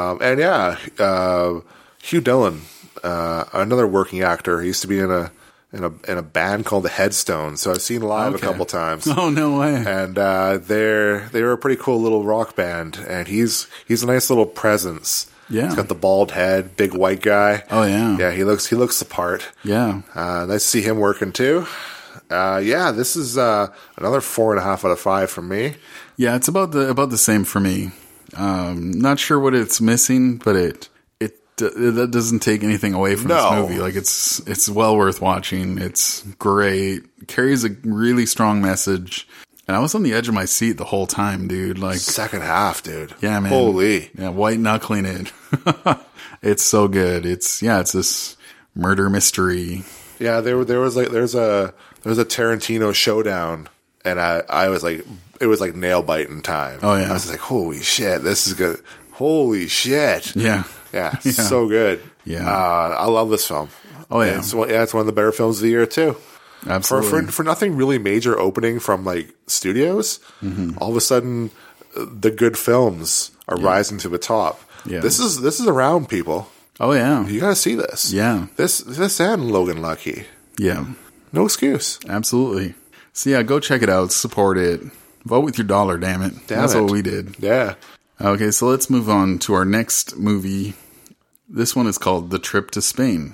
S2: Hugh Dillon, another working actor. He used to be in a band called the Headstones, so I've seen live a couple times.
S1: Oh, no way.
S2: And they're a pretty cool little rock band, and he's a nice little presence.
S1: Yeah.
S2: He's got the bald head, big white guy.
S1: Oh, yeah.
S2: Yeah, he looks the part.
S1: Yeah.
S2: Nice to see him working too. This is another 4.5 out of 5 from me.
S1: Yeah, it's about the same for me. Not sure what it's missing, but that doesn't take anything away from this movie. Like, it's well worth watching. It's great. Carries a really strong message. And I was on the edge of my seat the whole time, dude. Like,
S2: second half, dude.
S1: Yeah, man.
S2: Holy.
S1: Yeah, white knuckling it. It's so good. It's this murder mystery.
S2: Yeah, there's a Tarantino showdown, and I was like, it was like nail biting time.
S1: Oh, yeah.
S2: I was like, holy shit, this is good. Holy shit.
S1: Yeah.
S2: Yeah, so good.
S1: Yeah.
S2: I love this film.
S1: Oh, yeah.
S2: It's one of the better films of the year, too.
S1: Absolutely.
S2: For nothing really major opening from like studios, all of a sudden the good films are rising to the top. Yeah. This is around, people.
S1: Oh, yeah.
S2: You gotta see this.
S1: Yeah.
S2: This and Logan Lucky.
S1: Yeah.
S2: No excuse.
S1: Absolutely. So yeah, go check it out. Support it. Vote with your dollar, damn it. That's what we did.
S2: Yeah.
S1: Okay, so let's move on to our next movie. This one is called The Trip to Spain.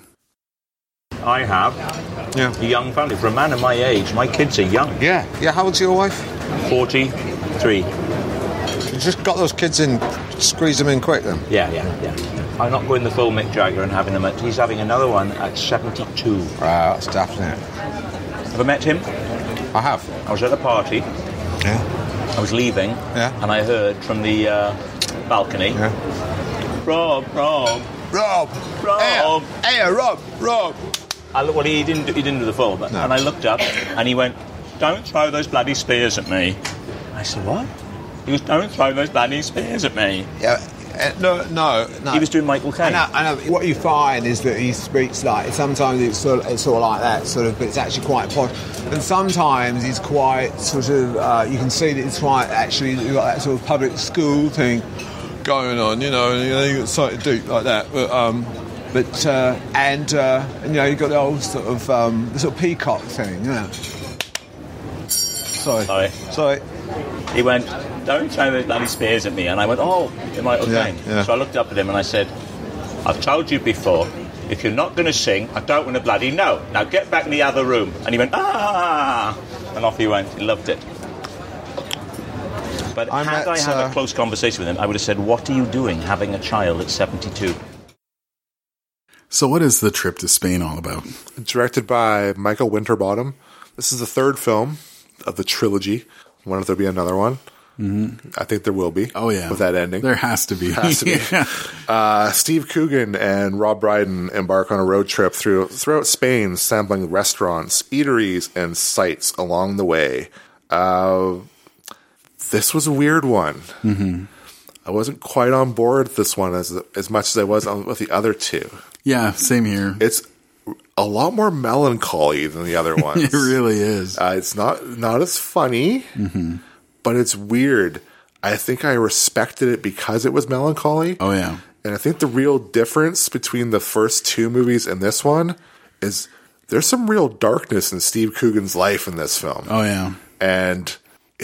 S7: I have a young family. For a man of my age, my kids are young.
S8: Yeah. How old's your wife?
S7: 43.
S8: You just got those kids in, squeeze them in quick then?
S7: Yeah. I'm not going the full Mick Jagger and having them he's having another one at 72.
S8: Wow, that's definite.
S7: Have I met him?
S8: I have.
S7: I was at a party.
S8: Yeah.
S7: I was leaving.
S8: Yeah.
S7: And I heard from the balcony.
S8: Yeah.
S7: Rob.
S8: Hey, Rob.
S7: He didn't do the full, but, and I looked up, and he went, "Don't throw those bloody spears at me." I said, "What?" He goes, "Don't throw those bloody spears at me."
S8: Yeah. No.
S7: He was doing Michael Caine.
S9: I know. What you find is that he speaks like, sometimes it's sort of like that, sort of, but it's actually quite posh. And sometimes he's quite sort of, you can see that it's quite actually, you've got that sort of public school thing going on, you got something deep like that. But you've got the old sort of, the sort of peacock thing, Sorry.
S7: He went, "Don't throw those bloody spears at me." And I went, "Oh, it might have been."
S8: Yeah.
S7: So I looked up at him and I said, "I've told you before, if you're not going to sing, I don't want to bloody know. Now get back in the other room." And he went, "Ah!" And off he went. He loved it. But had I had a close conversation with him, I would have said, "What are you doing having a child at 72?
S1: So what is The Trip to Spain all about?
S2: Directed by Michael Winterbottom. This is the third film of the trilogy. I wonder if there'll be another one. Mm-hmm. I think there will be.
S1: Oh, yeah.
S2: With that ending.
S1: There has to be.
S2: Yeah. Steve Coogan and Rob Brydon embark on a road trip throughout Spain, sampling restaurants, eateries, and sights along the way. This was a weird one. Mm-hmm. I wasn't quite on board with this one as much as I was with the other two.
S1: Yeah, same here.
S2: It's a lot more melancholy than the other ones.
S1: It really is.
S2: It's not as funny, but it's weird. I think I respected it because it was melancholy.
S1: Oh, yeah.
S2: And I think the real difference between the first two movies and this one is there's some real darkness in Steve Coogan's life in this film.
S1: Oh, yeah.
S2: And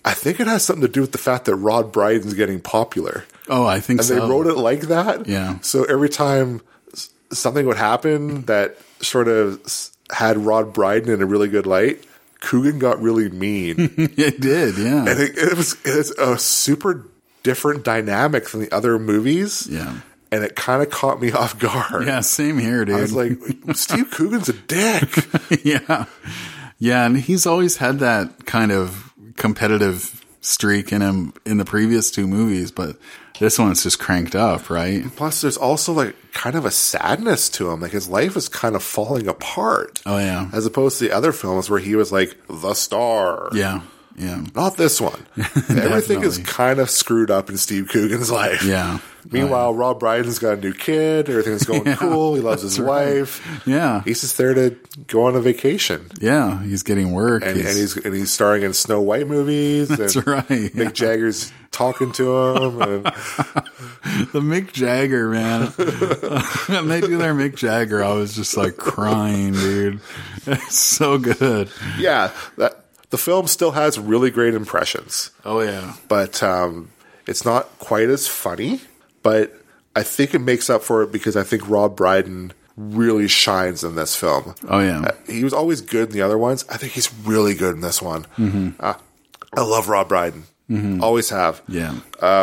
S2: I think it has something to do with the fact that Rod Brydon's getting popular.
S1: Oh, I think
S2: and
S1: so.
S2: And they wrote it like that.
S1: Yeah.
S2: So every time something would happen that sort of had Rod Brydon in a really good light, Coogan got really mean.
S1: It did, yeah.
S2: And it's a super different dynamic from the other movies.
S1: Yeah.
S2: And it kind of caught me off guard.
S1: Yeah, same here, dude.
S2: I was like, Steve Coogan's a dick.
S1: Yeah. Yeah, and he's always had that kind of competitive streak in him in the previous two movies, but this one's just cranked up, right?
S2: Plus, there's also like kind of a sadness to him. Like his life is kind of falling apart.
S1: Oh, yeah.
S2: As opposed to the other films where he was like the star.
S1: Yeah. Yeah.
S2: Not this one. Everything is kind of screwed up in Steve Coogan's life.
S1: Yeah.
S2: Meanwhile, Rod Brydon's got a new kid. Everything's going cool. He loves his wife.
S1: Yeah.
S2: He's just there to go on a vacation.
S1: Yeah. He's getting work.
S2: And he's starring in Snow White movies.
S1: That's
S2: and
S1: right.
S2: Mick Jagger's talking to him. And
S1: the Mick Jagger, man. When they do their Mick Jagger, I was just like crying, dude. It's so good.
S2: Yeah. The film still has really great impressions.
S1: Oh, yeah.
S2: But it's not quite as funny. But I think it makes up for it because I think Rod Brydon really shines in this film.
S1: Oh, yeah.
S2: He was always good in the other ones. I think he's really good in this one. Mm-hmm. I love Rod Brydon. Mm-hmm. Always have.
S1: Yeah.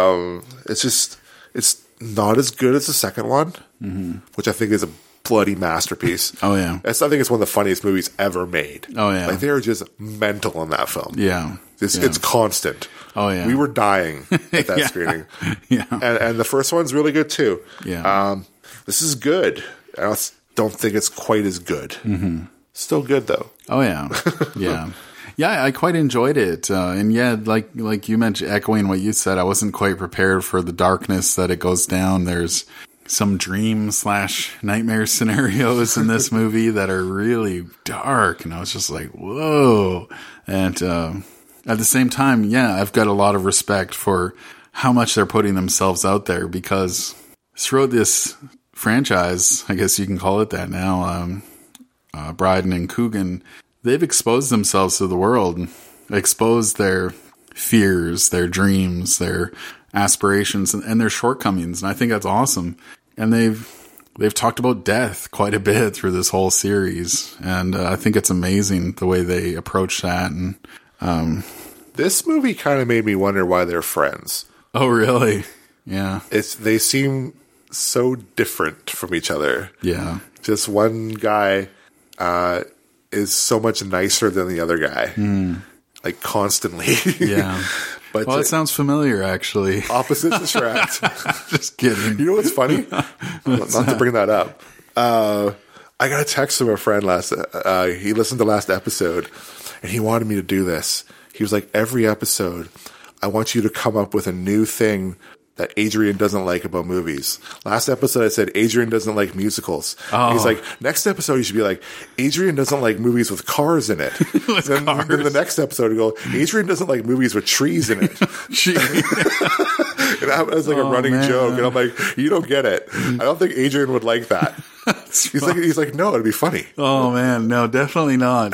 S2: It's not as good as the second one, which I think is a bloody masterpiece.
S1: Oh, yeah.
S2: I think it's one of the funniest movies ever made.
S1: Oh, yeah.
S2: Like, they're just mental in that film.
S1: Yeah.
S2: It's constant.
S1: Oh, yeah.
S2: We were dying at that screening.
S1: Yeah.
S2: And the first one's really good, too.
S1: Yeah.
S2: This is good. I don't think it's quite as good. Mm-hmm. Still good, though.
S1: Oh, yeah. Yeah. Yeah, I quite enjoyed it. And yeah, like you mentioned, echoing what you said, I wasn't quite prepared for the darkness that it goes down. There's some dream/nightmare scenarios in this movie that are really dark. And I was just like, whoa. And at the same time, yeah, I've got a lot of respect for how much they're putting themselves out there, because throughout this franchise, I guess you can call it that now, Brydon and Coogan, they've exposed themselves to the world, exposed their fears, their dreams, their aspirations, and their shortcomings. And I think that's awesome. And they've talked about death quite a bit through this whole series. And I think it's amazing the way they approach that. And
S2: this movie kind of made me wonder why they're friends.
S1: Oh, really? Yeah.
S2: They seem so different from each other.
S1: Yeah.
S2: Just one guy is so much nicer than the other guy. Like, constantly.
S1: Yeah.
S2: But
S1: well, it sounds familiar, actually.
S2: Opposites attract.
S1: Just kidding.
S2: You know what's funny? Not to bring that up. I got a text from a friend he listened to last episode, and he wanted me to do this. He was like, every episode, I want you to come up with a new thing that Adrian doesn't like about movies. Last episode, I said Adrian doesn't like musicals.
S1: Oh.
S2: He's like, next episode, you should be like, Adrian doesn't like movies with cars in it. then the next episode, you go, Adrian doesn't like movies with trees in it. And that was like a running joke. And I'm like, you don't get it. I don't think Adrian would like that. He's like, no, it'd be funny.
S1: Oh, man. No, definitely not.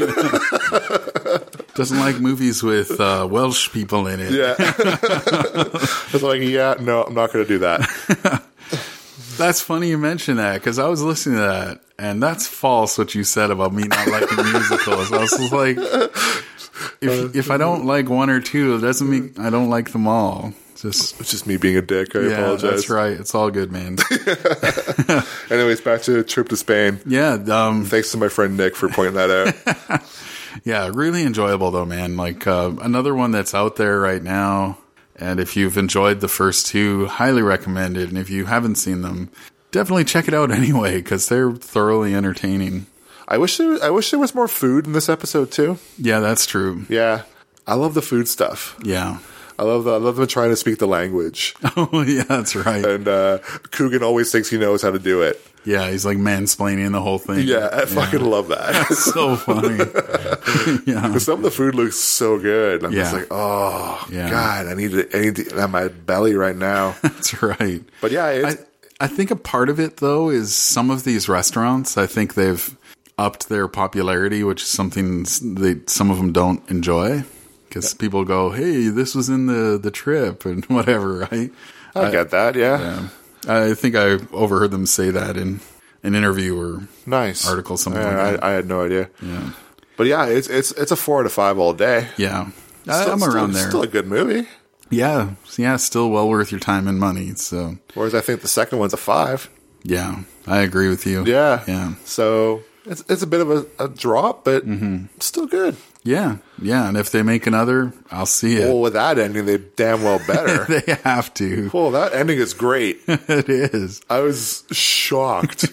S1: Doesn't like movies with Welsh people in it.
S2: Yeah. I was like, yeah, no, I'm not going to do that.
S1: That's funny you mention that, because I was listening to that, and that's false what you said about me not liking musicals. I was just like, if I don't like one or two, it doesn't mean I don't like them all.
S2: It's just me being a dick. I apologize.
S1: That's right. It's all good, man.
S2: Anyways, back to Trip to Spain.
S1: Yeah.
S2: Thanks to my friend Nick for pointing that out.
S1: Yeah, really enjoyable though, man. Like another one that's out there right now. And if you've enjoyed the first two, highly recommend it. And if you haven't seen them, definitely check it out anyway, because they're thoroughly entertaining.
S2: I wish there was more food in this episode too.
S1: Yeah, that's true.
S2: Yeah, I love the food stuff.
S1: Yeah.
S2: I love them trying to speak the language.
S1: Oh, yeah, that's right.
S2: And Coogan always thinks he knows how to do it.
S1: Yeah, he's like mansplaining the whole thing.
S2: Yeah, I fucking love that.
S1: It's so funny. Yeah.
S2: Because some of the food looks so good. I'm just like, God, I need to have my belly right now.
S1: That's right.
S2: But yeah,
S1: I think a part of it, though, is some of these restaurants, I think they've upped their popularity, which is something some of them don't enjoy. because people go, "Hey, this was in the trip," and whatever, right?
S2: I get that, yeah.
S1: I think I overheard them say that in an interview or
S2: Nice
S1: article, something
S2: Yeah,
S1: like that.
S2: I had no idea.
S1: Yeah,
S2: But yeah, it's a 4 out of 5 all day.
S1: yeah.
S2: Still-
S1: I'm around
S2: still,
S1: there.
S2: Still a good movie.
S1: Yeah, still well worth your time and money. So,
S2: Whereas I think the second one's a 5.
S1: yeah, I agree with you.
S2: Yeah. So it's a bit of a drop, but still good.
S1: Yeah. And if they make another, I'll see it.
S2: Well, with that ending, they damn well better.
S1: They have to.
S2: Well, that ending is great.
S1: It is.
S2: I was shocked.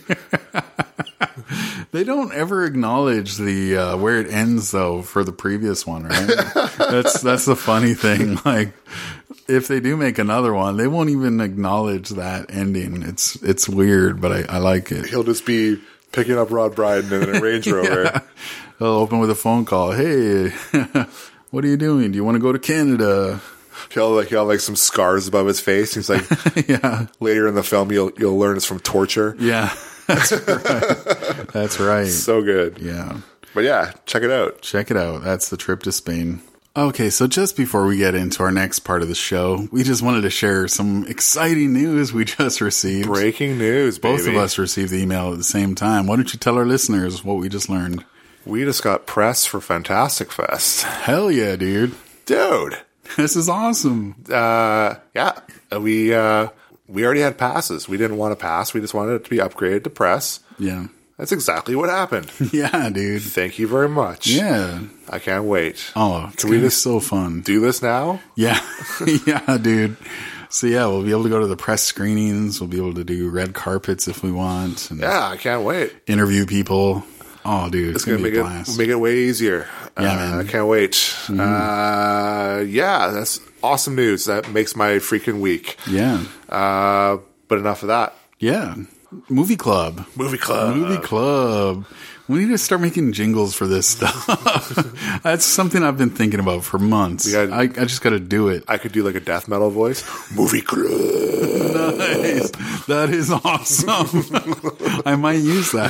S1: They don't ever acknowledge the where it ends though for the previous one, right? that's the funny thing. Like, if they do make another one, they won't even acknowledge that ending. It's weird, but I like it.
S2: He'll just be picking up Rod Brydon in a Range Rover.
S1: Yeah. They'll open with a phone call. Hey, what are you doing? Do you want to go to Canada?
S2: He'll have some scars above his face. He's like,
S1: Yeah.
S2: later in the film, you'll learn it's from torture.
S1: Yeah. That's right. That's right.
S2: So good.
S1: Yeah.
S2: But yeah, check it out.
S1: Check it out. That's the trip to Spain. Okay, so just before we get into our next part of the show, we just wanted to share some exciting news we just received.
S2: Breaking news, baby.
S1: Both of us received the email at the same time. Why don't you tell our listeners what we just learned?
S2: We just got press for Fantastic Fest.
S1: Hell yeah, dude.
S2: Dude.
S1: This is awesome.
S2: Yeah. We already had passes. We didn't want a pass. We just wanted it to be upgraded to press.
S1: Yeah.
S2: That's exactly what happened.
S1: Yeah, dude.
S2: Thank you very much.
S1: Yeah.
S2: I can't wait.
S1: Oh, it's
S2: Can we
S1: gonna be
S2: just
S1: so fun.
S2: do this now?
S1: Yeah. Yeah, dude. So yeah, we'll be able to go to the press screenings. We'll be able to do red carpets if we want. And
S2: Yeah, I can't wait.
S1: interview people. Oh, dude, it's gonna be
S2: make
S1: a
S2: it
S1: blast.
S2: make it way easier.
S1: Yeah, man.
S2: I can't wait. Yeah, that's awesome news. That makes my freaking week.
S1: Yeah.
S2: But enough of that.
S1: Yeah. Movie club.
S2: Movie club.
S1: Movie club. We need to start making jingles for this stuff. That's something I've been thinking about for months. I just got to do it.
S2: I could do like a death metal voice. Movie club.
S1: Nice. That is awesome. I might use that.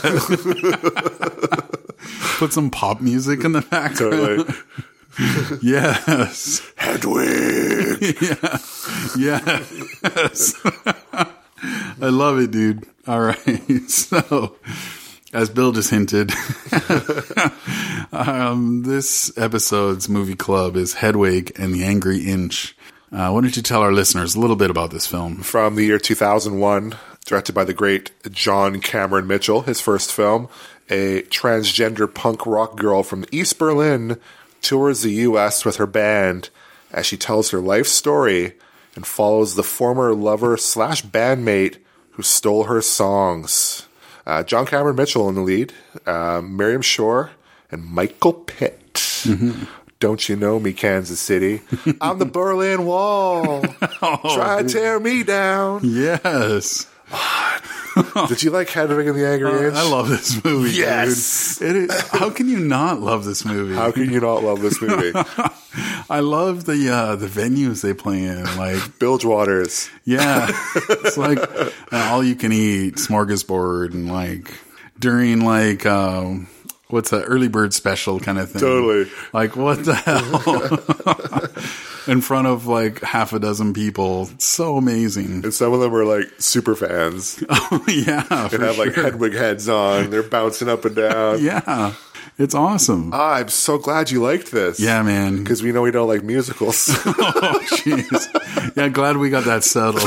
S1: Put some pop music in the background.
S2: Totally.
S1: Yes.
S2: Hedwig.
S1: Yeah. Yes. I love it, dude. All right. So, as Bill just hinted, this episode's movie club is Hedwig and the Angry Inch. Why don't you tell our listeners a little bit about this film?
S2: From the year 2001, directed by the great John Cameron Mitchell, his first film. A transgender punk rock girl from East Berlin tours the U.S. with her band as she tells her life story and follows the former lover / bandmate who stole her songs. John Cameron Mitchell in the lead, Miriam Shore, and Michael Pitt. Mm-hmm. Don't you know me, Kansas City? I'm the Berlin Wall. Try to tear me down.
S1: Yes.
S2: Did you like Hedwig and the Angry Inch?
S1: I love this movie,
S2: Yes.
S1: dude. It is, how can you not love this movie?
S2: How can you not love this movie?
S1: I love the venues they play in, like
S2: Bilgewater's.
S1: yeah, it's like all you can eat smorgasbord and like during like what's that early bird special kind of thing.
S2: Totally.
S1: Like what the hell? In front of like half a dozen people. It's so amazing.
S2: And some of them are like super fans.
S1: Oh yeah,
S2: And have like Hedwig heads on. They're bouncing up and down.
S1: yeah, it's awesome.
S2: I'm so glad you liked this.
S1: Yeah, man.
S2: Because we know we don't like musicals.
S1: Oh, jeez. Yeah, glad we got that settled.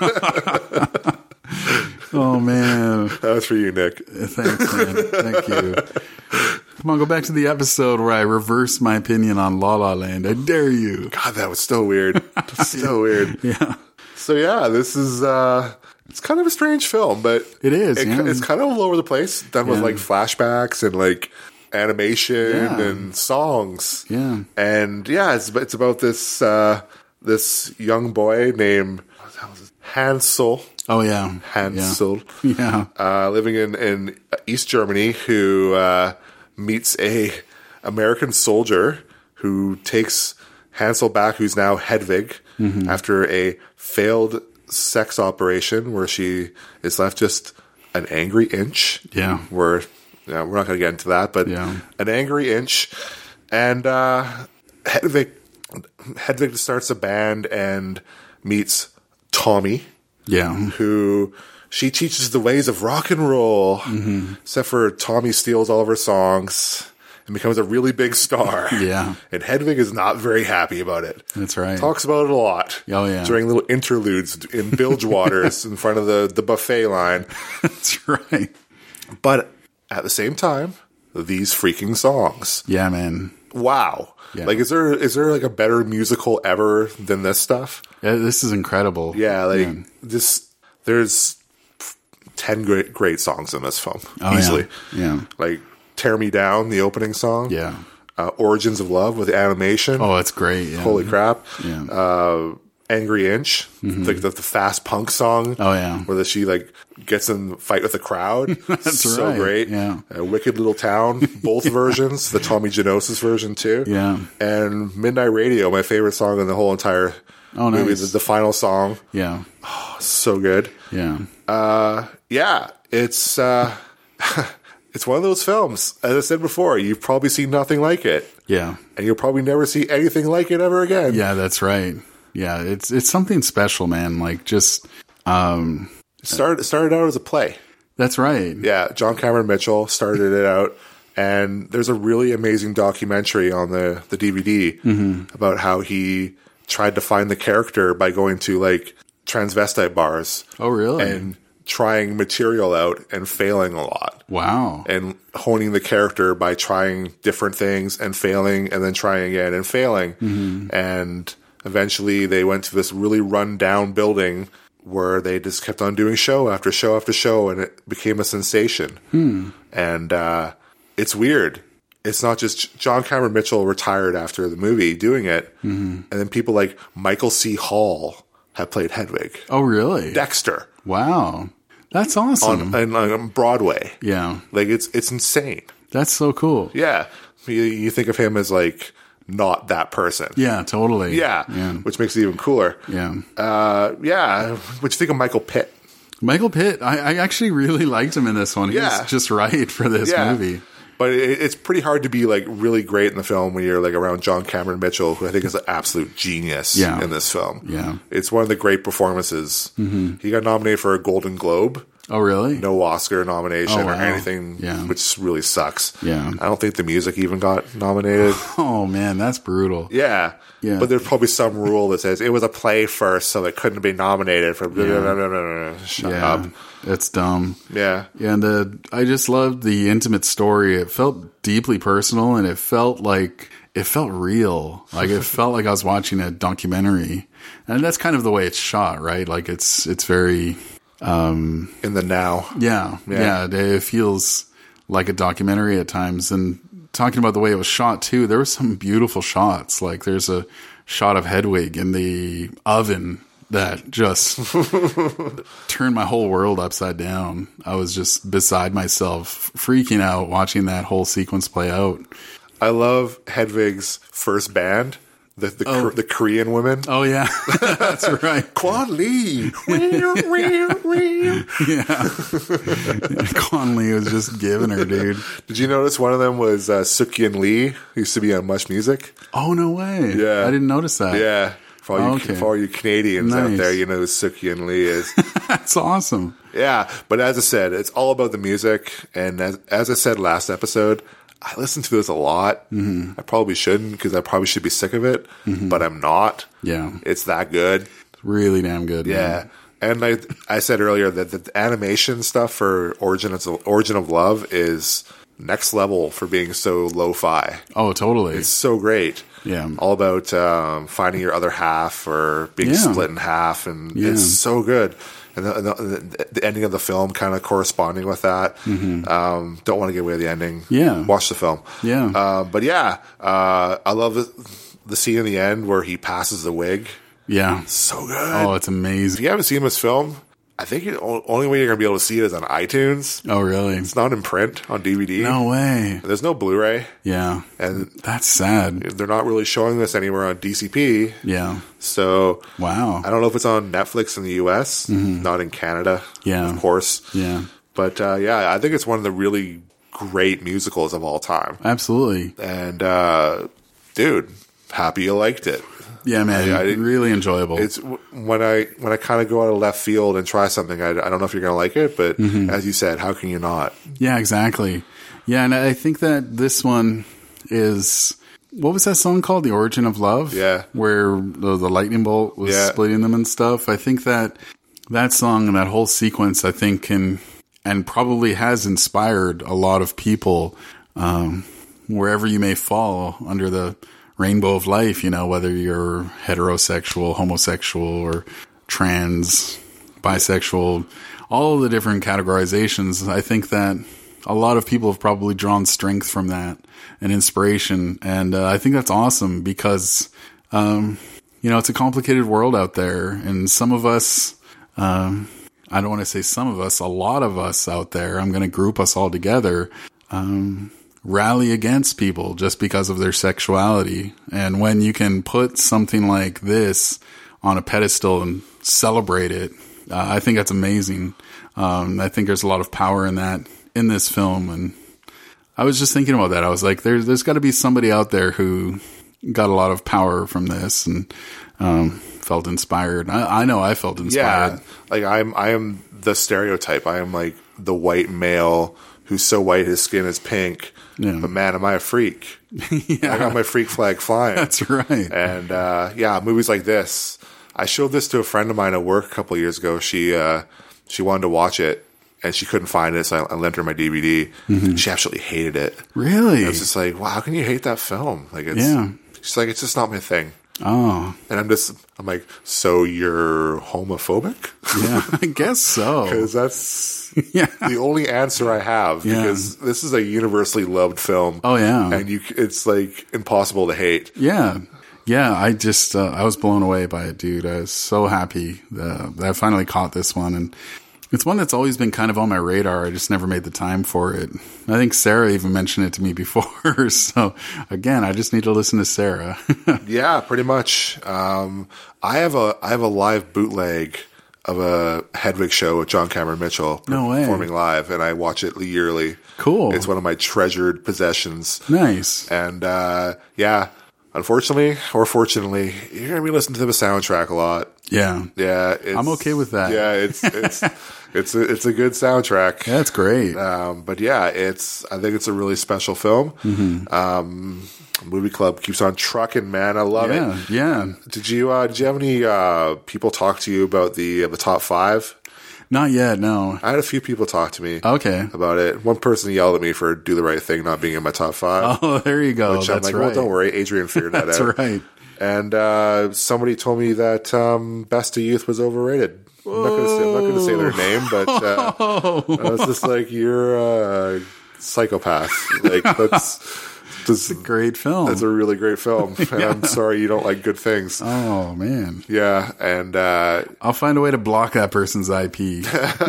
S1: Oh, man.
S2: That was for you, Nick.
S1: Thanks, man. Thank you. Come on, go back to the episode where I reversed my opinion on La La Land. I dare you.
S2: God, that was so weird. So weird.
S1: Yeah.
S2: So yeah, this is it's kind of a strange film, but
S1: It is,
S2: It's kind of all over the place, done with
S1: Yeah.
S2: like flashbacks and like animation
S1: Yeah.
S2: and songs.
S1: Yeah.
S2: And yeah, it's about this this young boy named Hansel.
S1: Oh, yeah.
S2: Hansel.
S1: Yeah.
S2: Living in East Germany, who meets a American soldier who takes Hansel back, who's now Hedwig, after a failed sex operation where she is left just an angry inch.
S1: Yeah.
S2: We're not going to get into that, but
S1: Yeah.
S2: an angry inch. And Hedwig Hedwig starts a band and meets Tommy, who she teaches the ways of rock and roll, except for Tommy steals all of her songs and becomes a really big star.
S1: Yeah.
S2: And Hedwig is not very happy about it.
S1: That's right.
S2: Talks about it a lot.
S1: Oh, yeah.
S2: During little interludes in bilge waters in front of the buffet line.
S1: That's right.
S2: But at the same time, these freaking songs.
S1: Yeah, man.
S2: Wow.
S1: Yeah.
S2: Like, is there like a better musical ever than this stuff?
S1: Yeah, this is incredible.
S2: Yeah, like
S1: Man.
S2: there's 10 great songs in this film.
S1: Oh,
S2: easily.
S1: Yeah.
S2: Like Tear Me Down, the opening song.
S1: Yeah.
S2: Origins of Love with animation.
S1: Oh, it's great. Yeah.
S2: Holy crap.
S1: Yeah.
S2: Angry Inch, like the fast punk song.
S1: Oh, yeah.
S2: Where she like gets in a fight with the crowd.
S1: That's
S2: so
S1: right.
S2: great.
S1: Yeah.
S2: Wicked Little Town, both versions. The Tommy Genosis version too.
S1: Yeah.
S2: And Midnight Radio, my favorite song in the whole entire movie.
S1: Nice.
S2: The final song.
S1: Yeah.
S2: Oh, so good.
S1: Yeah.
S2: Yeah. It's it's one of those films. As I said before, you've probably seen nothing like it.
S1: Yeah.
S2: And you'll probably never see anything like it ever again.
S1: Yeah, that's right. Yeah, it's something special, man. Like just
S2: It started out as a play.
S1: That's right.
S2: Yeah, John Cameron Mitchell started it out, and there's a really amazing documentary on the DVD about how he tried to find the character by going to like transvestite bars.
S1: Oh, really?
S2: And trying material out and failing a lot.
S1: Wow.
S2: And honing the character by trying different things and failing and then trying again and failing. And eventually they went to this really run down building where they just kept on doing show after show after show, and it became a sensation. And it's weird. It's not just John Cameron Mitchell retired after the movie doing it, and then people like Michael C. Hall have played Hedwig.
S1: Oh, really?
S2: Dexter.
S1: Wow. That's awesome.
S2: On Broadway.
S1: Yeah.
S2: Like it's insane.
S1: That's so cool.
S2: Yeah. You think of him as like not that person.
S1: Yeah, totally.
S2: Yeah. Which makes it even cooler.
S1: Yeah.
S2: Yeah. What you think of Michael Pitt?
S1: Michael Pitt, I actually really liked him in this one.
S2: Yeah.
S1: He's just right for this movie.
S2: But it's pretty hard to be like really great in the film when you're like around John Cameron Mitchell, who I think is an absolute genius in this film.
S1: Yeah.
S2: It's one of the great performances. He got nominated for a Golden Globe.
S1: Oh, really?
S2: No Oscar nomination or
S1: wow.
S2: anything, which really sucks.
S1: Yeah.
S2: I don't think the music even got nominated.
S1: Oh, man, that's brutal.
S2: Yeah.
S1: Yeah.
S2: But there's probably some rule that says it was a play first, so it couldn't be nominated for blah, blah, blah, blah, blah. Shut up.
S1: It's dumb.
S2: Yeah.
S1: Yeah, and I just loved the intimate story. It felt deeply personal, and it felt real. Like it felt like I was watching a documentary. And that's kind of the way it's shot, right? Like it's very
S2: in the now.
S1: Yeah. It feels like a documentary at times. And talking about the way it was shot too, there were some beautiful shots. Like there's a shot of Hedwig in the oven that just turned my whole world upside down. I was just beside myself, freaking out, watching that whole sequence play out.
S2: I love Hedwig's first band, the Korean women.
S1: Oh, yeah. That's right.
S2: Quan Lee.
S1: Yeah. Quan Lee was just giving her, dude.
S2: Did you notice one of them was Sukyeon Lee, who used to be on Much Music?
S1: Oh, no way.
S2: Yeah.
S1: I didn't notice that.
S2: Yeah. For all you Canadians out there, you know who Sukyeon Lee is.
S1: That's awesome.
S2: Yeah. But as I said, it's all about the music. And as I said last episode, I listen to this a lot. I probably shouldn't because I probably should be sick of it, but I'm not.
S1: Yeah.
S2: It's that good.
S1: It's really damn good.
S2: Yeah.
S1: Man.
S2: And I said earlier that the animation stuff for Origin of Love is next level for being so lo-fi.
S1: Oh, totally.
S2: It's so great.
S1: Yeah.
S2: All about finding your other half or being split in half. And it's so good. And the ending of the film kind of corresponding with that. Don't want to give away the ending.
S1: Yeah.
S2: Watch the film.
S1: Yeah.
S2: But yeah, I love the scene in the end where he passes the wig.
S1: Yeah.
S2: So good.
S1: Oh, it's amazing.
S2: If you haven't seen this film, I think the only way you're going to be able to see it is on iTunes.
S1: Oh, really?
S2: It's not in print on DVD.
S1: No way.
S2: There's no Blu-ray.
S1: Yeah.
S2: And
S1: that's sad.
S2: They're not really showing this anywhere on DCP.
S1: Yeah.
S2: So,
S1: wow.
S2: I don't know if it's on Netflix in the US, not in Canada.
S1: Yeah.
S2: Of course.
S1: Yeah.
S2: But yeah, I think it's one of the really great musicals of all time.
S1: Absolutely.
S2: And dude, happy you liked it.
S1: Yeah, man, really enjoyable.
S2: It's when I kind of go out of left field and try something. I don't know if you're going to like it, but as you said, how can you not?
S1: Yeah, exactly. Yeah, and I think that this one is, what was that song called? The Origin of Love?
S2: Yeah.
S1: Where the lightning bolt was splitting them and stuff. I think that song and that whole sequence, I think, can, and probably has inspired a lot of people, wherever you may fall under the rainbow of life, you know, whether you're heterosexual, homosexual, or trans, bisexual, all the different categorizations. I think that a lot of people have probably drawn strength from that and inspiration. And I think that's awesome because, you know, it's a complicated world out there. And some of us, I don't want to say some of us, a lot of us out there, I'm going to group us all together, rally against people just because of their sexuality. And when you can put something like this on a pedestal and celebrate it, I think that's amazing. I think there's a lot of power in that, in this film. And I was just thinking about that. I was like, there's got to be somebody out there who got a lot of power from this and felt inspired. I know I felt inspired.
S2: Yeah, like I am the stereotype. I am like the white male who's so white his skin is pink. Yeah. But man, am I a freak? Yeah. I got my freak flag flying.
S1: That's right.
S2: And yeah, movies like this. I showed this to a friend of mine at work a couple of years ago. She wanted to watch it and she couldn't find it, so I lent her my DVD. Mm-hmm. She absolutely hated it.
S1: Really?
S2: I was just like, wow, how can you hate that film? Like, she's like, it's just not my thing.
S1: Oh.
S2: And I'm like, so you're homophobic?
S1: Yeah, I guess so.
S2: Because that's the only answer I have. Because this is a universally loved film.
S1: Oh, yeah.
S2: And it's like impossible to hate.
S1: Yeah. Yeah, I just, I was blown away by it, dude. I was so happy that I finally caught this one. And it's one that's always been kind of on my radar. I just never made the time for it. I think Sarah even mentioned it to me before. So again, I just need to listen to Sarah.
S2: Yeah, pretty much. I have a live bootleg of a Hedwig show with John Cameron Mitchell performing live, and I watch it yearly.
S1: Cool.
S2: It's one of my treasured possessions.
S1: Nice.
S2: And yeah, unfortunately or fortunately, you're gonna be listening to the soundtrack a lot.
S1: Yeah.
S2: Yeah.
S1: I'm okay with that.
S2: Yeah, it's a good soundtrack.
S1: Yeah, that's great.
S2: But yeah, I think it's a really special film. Mm-hmm. Movie Club keeps on trucking, man. I love it.
S1: Yeah.
S2: Did you have any people talk to you about the top 5?
S1: Not yet, no.
S2: I had a few people talk to me
S1: about
S2: it. One person yelled at me for Do the Right Thing not being in my top 5.
S1: Oh, there you go.
S2: Which I'm like, well, don't worry. Adrian figured that out.
S1: That's right.
S2: And somebody told me that Best of Youth was overrated. I'm not going to say their name, but I was just like, you're a psychopath. Like,
S1: it's a great film.
S2: That's a really great film. And I'm sorry you don't like good things.
S1: Oh, man.
S2: Yeah, and
S1: I'll find a way to block that person's IP.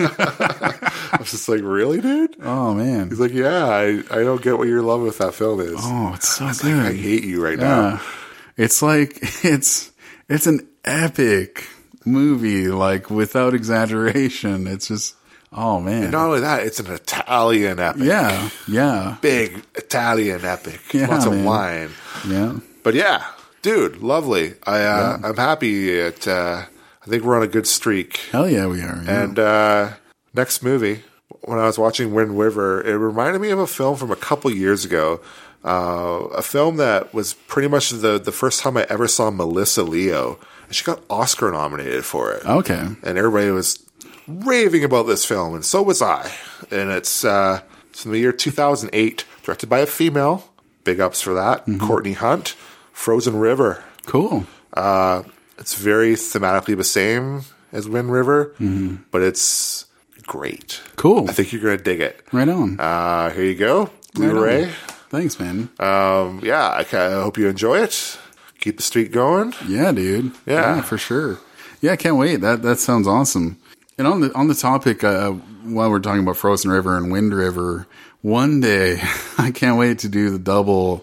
S2: I was just like, really, dude?
S1: Oh, man.
S2: He's like, yeah, I don't get what your love with that film is.
S1: Oh, it's so good.
S2: Like, I hate you right now.
S1: It's like, it's an epic movie, like, without exaggeration. It's just, oh, man.
S2: And not only that, it's an Italian epic.
S1: Yeah.
S2: Big Italian epic.
S1: Yeah,
S2: lots of wine.
S1: Yeah.
S2: But yeah, dude, lovely. I'm happy. I think we're on a good streak.
S1: Hell yeah, we are. Yeah.
S2: And next movie, when I was watching Wind River, it reminded me of a film from a couple years ago. A film that was pretty much the first time I ever saw Melissa Leo. And she got Oscar nominated for it.
S1: Okay.
S2: And everybody was raving about this film, and so was I. And it's from the year 2008, directed by a female. Big ups for that. Mm-hmm. Courtney Hunt. Frozen River.
S1: Cool.
S2: It's very thematically the same as Wind River, but it's great.
S1: Cool.
S2: I think you're going to dig it.
S1: Right on.
S2: Here you go. Blu-ray.
S1: Right. Thanks, man.
S2: Yeah, I hope you enjoy it. Keep the streak going.
S1: Yeah, dude.
S2: Yeah,
S1: for sure. Yeah, I can't wait. That sounds awesome. And on the topic, while we're talking about Frozen River and Wind River, one day I can't wait to do the double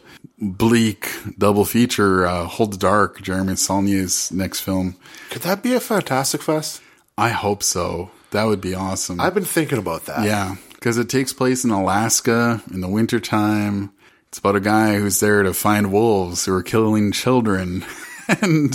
S1: feature. Hold the Dark, Jeremy Saulnier's next film.
S2: Could that be a Fantastic Fest?
S1: I hope so. That would be awesome.
S2: I've been thinking about that.
S1: Yeah, because it takes place in Alaska in the wintertime. It's about a guy who's there to find wolves who are killing children. And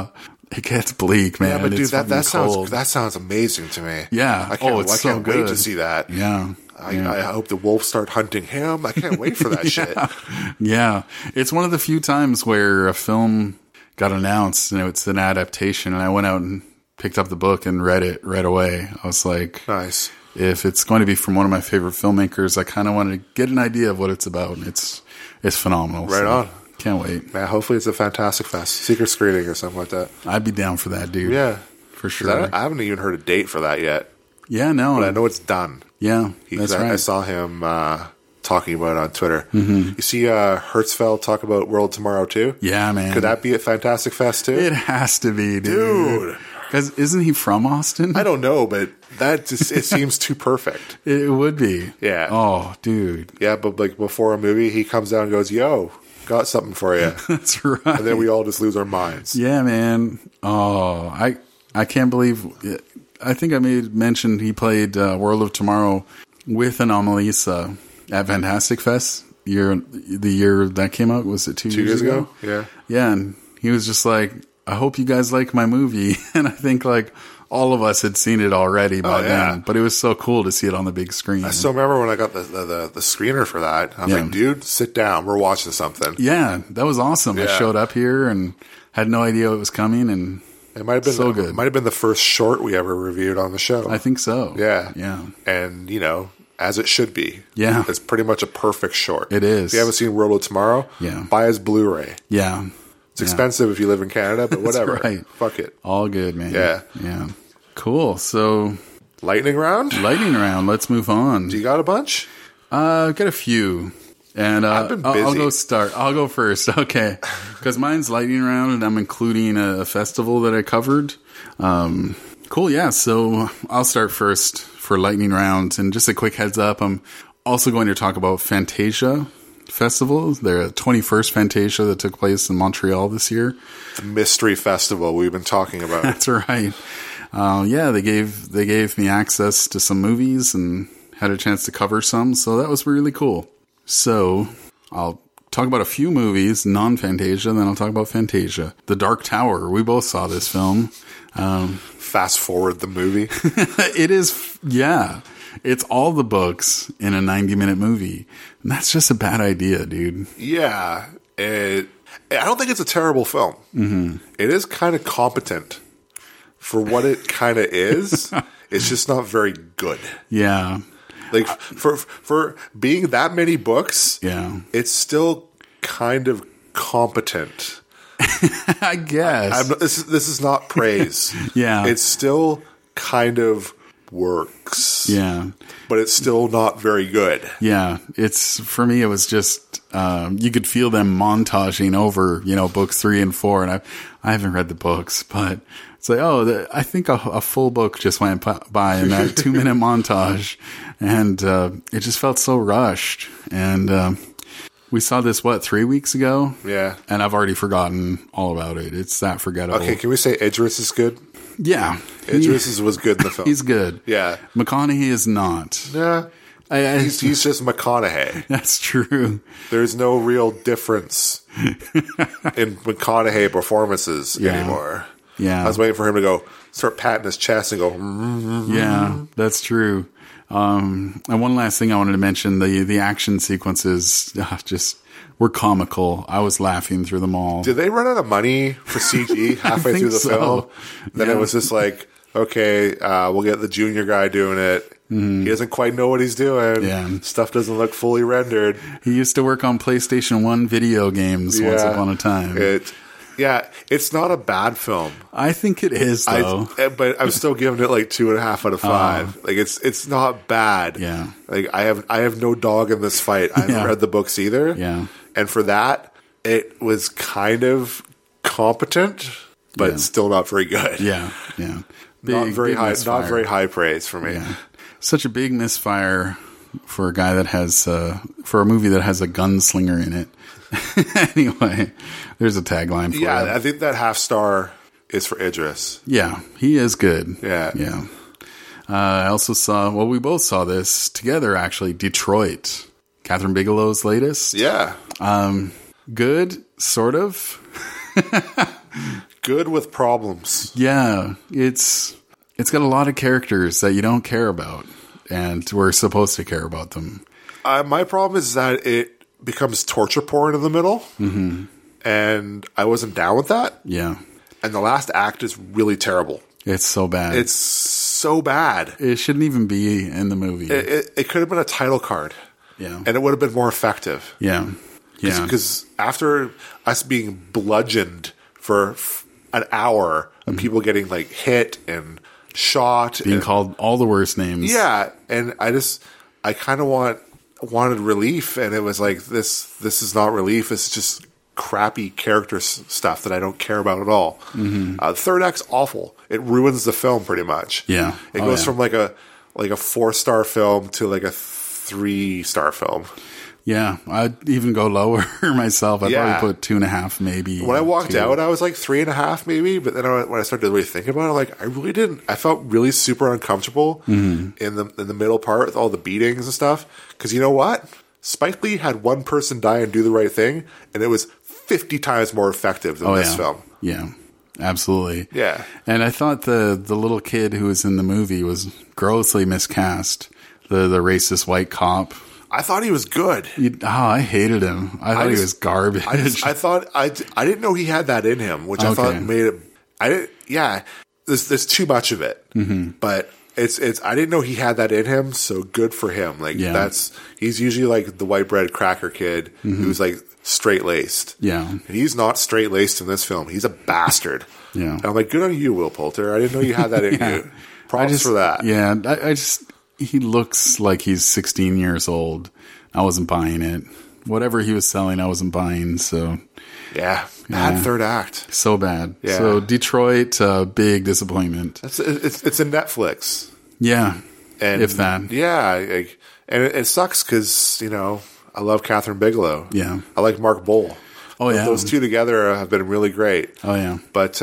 S1: it gets bleak, man.
S2: Yeah, but dude,
S1: It's fucking cold.
S2: that sounds amazing to me.
S1: Yeah.
S2: I can't,
S1: it's
S2: I
S1: so
S2: can't
S1: good.
S2: wait to see that.
S1: Yeah.
S2: I hope the wolves start hunting him. I can't wait for that shit.
S1: Yeah. It's one of the few times where a film got announced and it's an adaptation, and I went out and picked up the book and read it right away. I was like,
S2: Nice.
S1: if it's going to be from one of my favorite filmmakers, I kind of want to get an idea of what it's about. And it's phenomenal.
S2: Right on.
S1: Can't wait.
S2: Man, hopefully it's a Fantastic Fest secret screening or something like that.
S1: I'd be down for that, dude.
S2: Yeah,
S1: for sure.
S2: I haven't even heard a date for that yet.
S1: Yeah, no.
S2: But I know it's done.
S1: Yeah, that's right.
S2: I saw him talking about it on Twitter. Mm-hmm. You see Hertzfeld talk about World Tomorrow too?
S1: Yeah, man.
S2: Could that be at Fantastic Fest too?
S1: It has to be, dude. Because isn't he from Austin?
S2: I don't know, but that just it seems too perfect.
S1: It would be.
S2: Yeah.
S1: Oh, dude.
S2: Yeah, but like before a movie, he comes down and goes, "Yo, got something for you."
S1: That's right.
S2: And then we all just lose our minds.
S1: Yeah, man. Oh, I can't believe. I think I mentioned he played World of Tomorrow with Anomalisa at Fantastic Fest. The year that came out, was it 2 years ago?
S2: Yeah.
S1: Yeah, and he was just like, I hope you guys like my movie. And I think like all of us had seen it already by then, but it was so cool to see it on the big screen.
S2: I still remember when I got the screener for that. I'm like, dude, sit down. We're watching something.
S1: Yeah, that was awesome.
S2: Yeah.
S1: I showed up here and had no idea it was coming, and
S2: it might have been
S1: so good.
S2: It might have been the first short we ever reviewed on the show.
S1: I think so.
S2: Yeah.
S1: Yeah.
S2: And, as it should be.
S1: Yeah.
S2: It's pretty much a perfect short.
S1: It is.
S2: If you haven't seen World of Tomorrow, buy his Blu-ray.
S1: Yeah.
S2: It's expensive if you live in Canada, but whatever.
S1: Right.
S2: Fuck it.
S1: All good, man.
S2: Yeah.
S1: Yeah. Cool. So,
S2: lightning round?
S1: Lightning round. Let's move on.
S2: Do you got a bunch?
S1: I've got a few. And
S2: I've been busy.
S1: I'll go first. Okay. Because mine's lightning round, and I'm including a festival that I covered. Cool. Yeah. So I'll start first for lightning round. And just a quick heads up, I'm also going to talk about Fantasia Festival, their 21st Fantasia that took place in Montreal this year.
S2: The mystery festival we've been talking about.
S1: That's right. Yeah, they gave me access to some movies and had a chance to cover some, so that was really cool. So I'll talk about a few movies, non-Fantasia, then I'll talk about Fantasia. The Dark Tower. We both saw this film.
S2: Fast forward the movie.
S1: It is, yeah. It's all the books in a 90-minute movie. And that's just a bad idea, dude.
S2: Yeah. I don't think it's a terrible film. Mm-hmm. It is kind of competent for what it kind of is. It's just not very good.
S1: Yeah.
S2: Like, for being that many books, it's still kind of competent.
S1: I guess.
S2: This is not praise.
S1: Yeah.
S2: It's still kind of works.
S1: Yeah.
S2: But it's still not very good.
S1: Yeah. For me, it was just, you could feel them montaging over, books 3 and 4. And I haven't read the books, but it's like, I think a full book just went by in that 2-minute montage. And, it just felt so rushed. And, we saw this, 3 weeks ago?
S2: Yeah.
S1: And I've already forgotten all about it. It's that forgettable.
S2: Okay, can we say Idris is good?
S1: Yeah.
S2: Idris was good in the film.
S1: He's good.
S2: Yeah.
S1: McConaughey is not.
S2: Yeah. He's just McConaughey.
S1: That's true.
S2: There's no real difference in McConaughey performances anymore.
S1: Yeah.
S2: I was waiting for him to start patting his chest and go,
S1: Yeah, that's true. And one last thing I wanted to mention, the action sequences just were comical. I was laughing through them all.
S2: Did they run out of money for CG halfway through the film? Then it was just like, okay, we'll get the junior guy doing it. Mm-hmm. He doesn't quite know what he's doing.
S1: Yeah.
S2: Stuff doesn't look fully rendered.
S1: He used to work on PlayStation 1 video games once upon a time.
S2: It's not a bad film.
S1: I think it is, though.
S2: But I'm still giving it like 2.5 out of 5. Like it's not bad.
S1: Yeah.
S2: Like I have no dog in this fight. I haven't read the books either.
S1: Yeah.
S2: And for that, it was kind of competent, but still not very good.
S1: Yeah. Yeah.
S2: Not very high praise for me.
S1: Yeah. Such a big misfire for a guy that has for a movie that has a gunslinger in it. Anyway, there's a tagline for it.
S2: Yeah, I think that half star is for Idris.
S1: Yeah, he is good.
S2: Yeah.
S1: I also saw, we both saw this together, actually, Detroit. Catherine Bigelow's latest.
S2: Yeah.
S1: Good, sort of.
S2: Good with problems.
S1: Yeah, it's got a lot of characters that you don't care about, and we're supposed to care about them.
S2: My problem is that it becomes torture porn in the middle, and I wasn't down with that.
S1: Yeah.
S2: And the last act is really terrible.
S1: It's so bad.
S2: It's so bad.
S1: It shouldn't even be in the movie.
S2: It could have been a title card.
S1: Yeah.
S2: And it would have been more effective.
S1: Yeah. Yeah.
S2: Because after us being bludgeoned for an hour of people getting like hit and shot.
S1: Being called all the worst names.
S2: Yeah. And I kind of wanted relief. And it was like, this is not relief. It's just crappy character stuff that I don't care about at all. The third act's awful. It ruins the film pretty much.
S1: Yeah.
S2: It goes from like a 4-star film to like a 3-star film.
S1: Yeah, I'd even go lower myself. I'd probably put 2.5 maybe.
S2: When I walked out, I was like 3.5 maybe. But then when I started to really think about it, like I really didn't. I felt really super uncomfortable in the middle part with all the beatings and stuff. Because you know what? Spike Lee had one person die and do the right thing, and it was 50 times more effective than this film.
S1: Yeah, absolutely.
S2: Yeah.
S1: And I thought the little kid who was in the movie was grossly miscast. The racist white cop.
S2: I thought he was good.
S1: I hated him. I thought he was garbage.
S2: I thought I didn't know he had that in him, which I thought made it. I didn't. Yeah, there's too much of it, but it's. I didn't know he had that in him. So good for him. Like he's usually like the white bread cracker kid who's like straight laced.
S1: Yeah,
S2: and he's not straight laced in this film. He's a bastard.
S1: Yeah,
S2: and I'm like, good on you, Will Poulter. I didn't know you had that in you. Props for that.
S1: Yeah, I just. He looks like he's 16 years old. I wasn't buying it. Whatever he was selling, I wasn't buying. So,
S2: bad third act.
S1: So bad.
S2: Yeah.
S1: So Detroit, big disappointment.
S2: It's a Netflix.
S1: Yeah,
S2: and
S1: if that.
S2: Yeah, and it sucks because I love Catherine Bigelow.
S1: Yeah,
S2: I like Mark Bowl.
S1: Oh yeah,
S2: those two together have been really great.
S1: Oh yeah,
S2: but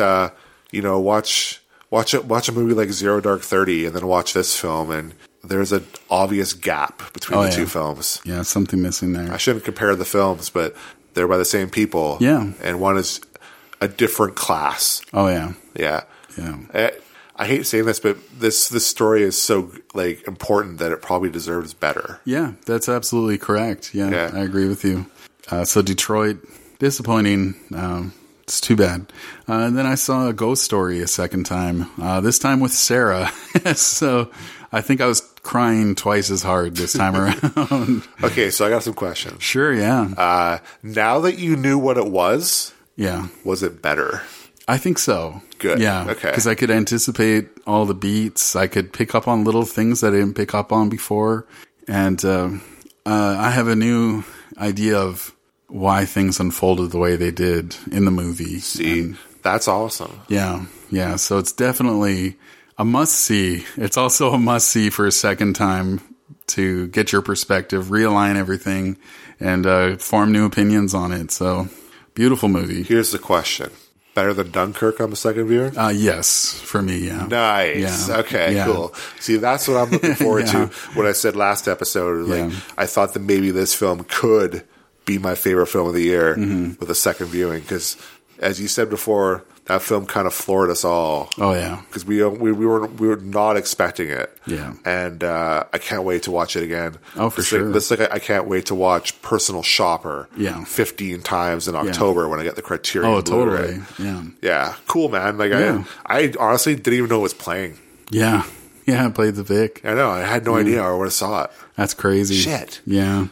S2: watch a movie like Zero Dark 30 and then watch this film and there's an obvious gap between the two films.
S1: Yeah, something missing there.
S2: I shouldn't compare the films, but they're by the same people.
S1: Yeah.
S2: And one is a different class.
S1: Oh, yeah.
S2: Yeah.
S1: Yeah.
S2: I hate saying this, but this story is so like important that it probably deserves better.
S1: Yeah, that's absolutely correct. Yeah. I agree with you. So Detroit, disappointing. It's too bad. And then I saw a Ghost Story a second time, this time with Sarah. So I think I was crying twice as hard this time around.
S2: Okay, so I got some questions.
S1: Sure, yeah.
S2: Now that you knew what it was, was it better?
S1: I think so.
S2: Good.
S1: Yeah.
S2: Okay.
S1: Because I could anticipate all the beats. I could pick up on little things that I didn't pick up on before. And I have a new idea of why things unfolded the way they did in the movie.
S2: See, that's awesome.
S1: Yeah. Yeah. So it's definitely a must-see. It's also a must-see for a second time to get your perspective, realign everything, and form new opinions on it. So, beautiful movie.
S2: Here's the question. Better than Dunkirk on the second viewing?
S1: Yes, for me, yeah.
S2: Nice.
S1: Yeah.
S2: Okay, cool. See, that's what I'm looking forward to. What I said last episode, I thought that maybe this film could be my favorite film of the year with a second viewing. Because, as you said before, that film kind of floored us all.
S1: Oh yeah,
S2: because we were not expecting it.
S1: Yeah,
S2: and I can't wait to watch it again.
S1: Oh, for sure.
S2: I can't wait to watch Personal Shopper. 15 times in October when I get the Criterion.
S1: Oh,
S2: Blu-ray.
S1: totally.
S2: Yeah, cool, man. Like I honestly didn't even know it was playing.
S1: Yeah, I played the Vic.
S2: I know. I had no idea or would have saw it.
S1: That's crazy.
S2: Shit.
S1: Yeah.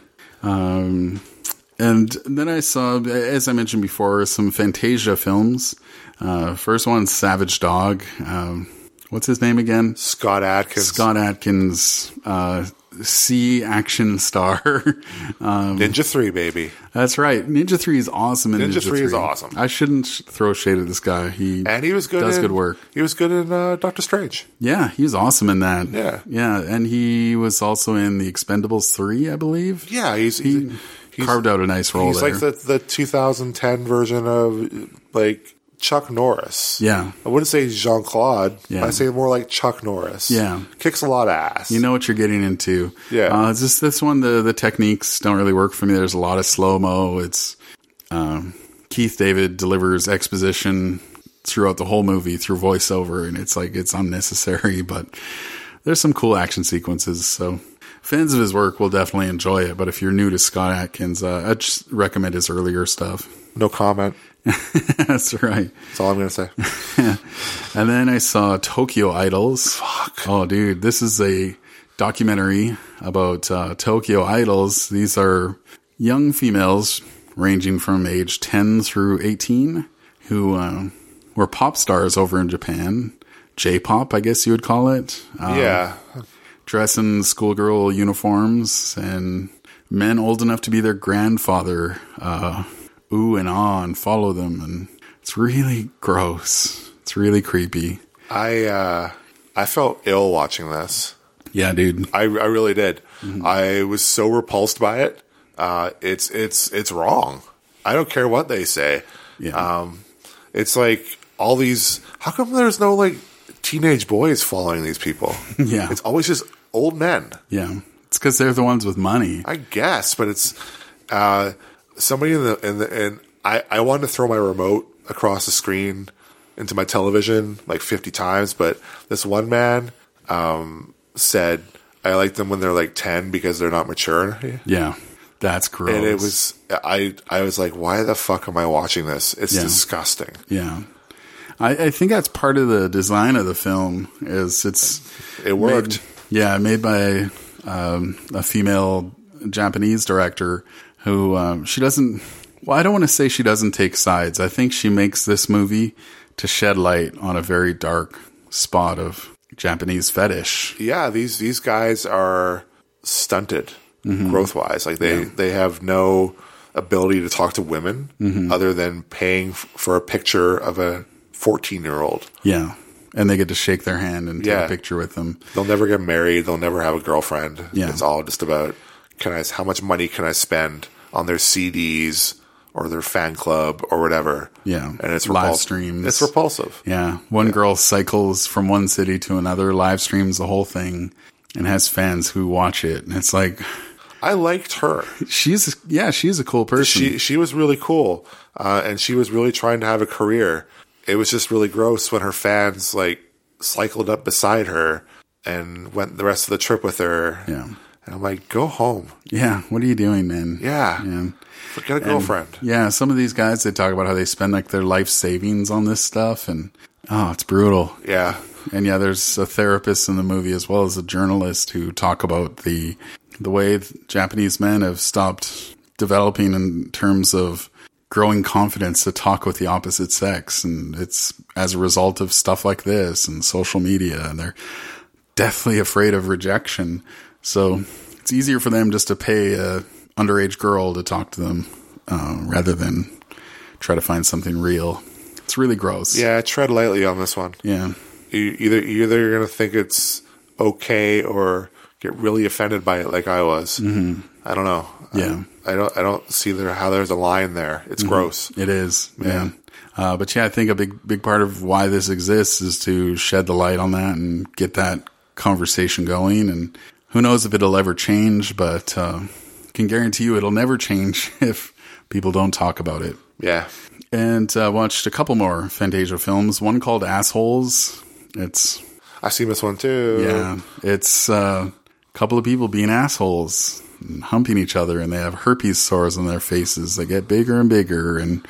S1: And then I saw, as I mentioned before, some Fantasia films. First one, Savage Dog. What's his name again?
S2: Scott Adkins.
S1: Scott Adkins, C action star.
S2: Ninja 3, baby.
S1: That's right. Ninja 3 is awesome in Ninja 3.
S2: is awesome.
S1: I shouldn't throw shade at this guy. He
S2: was good.
S1: Does good work.
S2: He was good in Doctor Strange.
S1: Yeah, he was awesome in that.
S2: Yeah.
S1: Yeah, and he was also in The Expendables 3, I believe.
S2: Yeah, he
S1: carved out a nice role
S2: there. He's like the 2010 version of like Chuck Norris.
S1: Yeah.
S2: I wouldn't say Jean-Claude.
S1: Yeah.
S2: I say more like Chuck Norris.
S1: Yeah.
S2: Kicks a lot of ass.
S1: You know what you're getting into.
S2: Yeah.
S1: It's just this one, the techniques don't really work for me. There's a lot of slow-mo. It's Keith David delivers exposition throughout the whole movie through voiceover, and it's like it's unnecessary, but there's some cool action sequences. So fans of his work will definitely enjoy it. But if you're new to Scott Adkins, I just recommend his earlier stuff.
S2: No comment.
S1: That's right.
S2: That's all I'm going to say.
S1: And then I saw Tokyo Idols.
S2: Fuck.
S1: Oh, dude, this is a documentary about Tokyo Idols. These are young females ranging from age 10 through 18 who were pop stars over in Japan. J-pop, I guess you would call it.
S2: Yeah.
S1: Dress in schoolgirl uniforms, and men old enough to be their grandfather ooh and ah and follow them, and it's really gross. It's really creepy.
S2: I felt ill watching this.
S1: Yeah, dude.
S2: I really did.
S1: Mm-hmm.
S2: I was so repulsed by it. It's wrong. I don't care what they say.
S1: Yeah.
S2: It's like all these. How come there's no like teenage boys following these people?
S1: Yeah.
S2: It's always just old men.
S1: Yeah. It's because they're the ones with money.
S2: I guess, but it's somebody and I wanted to throw my remote across the screen into my television like 50 times, but this one man said I like them when they're like 10 because they're not mature.
S1: Yeah. That's gross.
S2: And it was I was like, why the fuck am I watching this? It's disgusting.
S1: Yeah. I think that's part of the design of the film is
S2: it worked.
S1: Made by a female Japanese director who she doesn't. Well, I don't want to say she doesn't take sides. I think she makes this movie to shed light on a very dark spot of Japanese fetish.
S2: Yeah, these guys are stunted growth wise. Like they have no ability to talk to women other than paying for a picture of a 14-year-old.
S1: Yeah. And they get to shake their hand and take a picture with them.
S2: They'll never get married. They'll never have a girlfriend.
S1: Yeah.
S2: It's all just about how much money can I spend on their CDs or their fan club or whatever.
S1: Yeah.
S2: And it's
S1: live streams.
S2: It's repulsive.
S1: Yeah. One girl cycles from one city to another, live streams the whole thing, and has fans who watch it. And it's like,
S2: I liked her.
S1: She's a cool person.
S2: She was really cool. And she was really trying to have a career. It was just really gross when her fans like cycled up beside her and went the rest of the trip with her.
S1: Yeah.
S2: And I'm like, go home.
S1: Yeah. What are you doing, man?
S2: Yeah. Get a girlfriend.
S1: Yeah. Some of these guys, they talk about how they spend like their life savings on this stuff, and it's brutal.
S2: Yeah.
S1: And there's a therapist in the movie as well as a journalist who talk about the way Japanese men have stopped developing in terms of growing confidence to talk with the opposite sex. And it's as a result of stuff like this and social media, and they're deathly afraid of rejection. So it's easier for them just to pay a underage girl to talk to them rather than try to find something real. It's really gross.
S2: Yeah, tread lightly on this one.
S1: Yeah.
S2: Either you're going to think it's okay or get really offended by it like I was. Mm-hmm. I don't know.
S1: Yeah.
S2: I don't see how there's a line there. It's gross.
S1: It is. Yeah. But I think a big part of why this exists is to shed the light on that and get that conversation going. And who knows if it'll ever change, but can guarantee you it'll never change if people don't talk about it.
S2: Yeah.
S1: And watched a couple more Fantasia films. One called Assholes.
S2: I've seen this one too.
S1: Yeah. It's a couple of people being assholes and humping each other, and they have herpes sores on their faces. They get bigger and bigger, and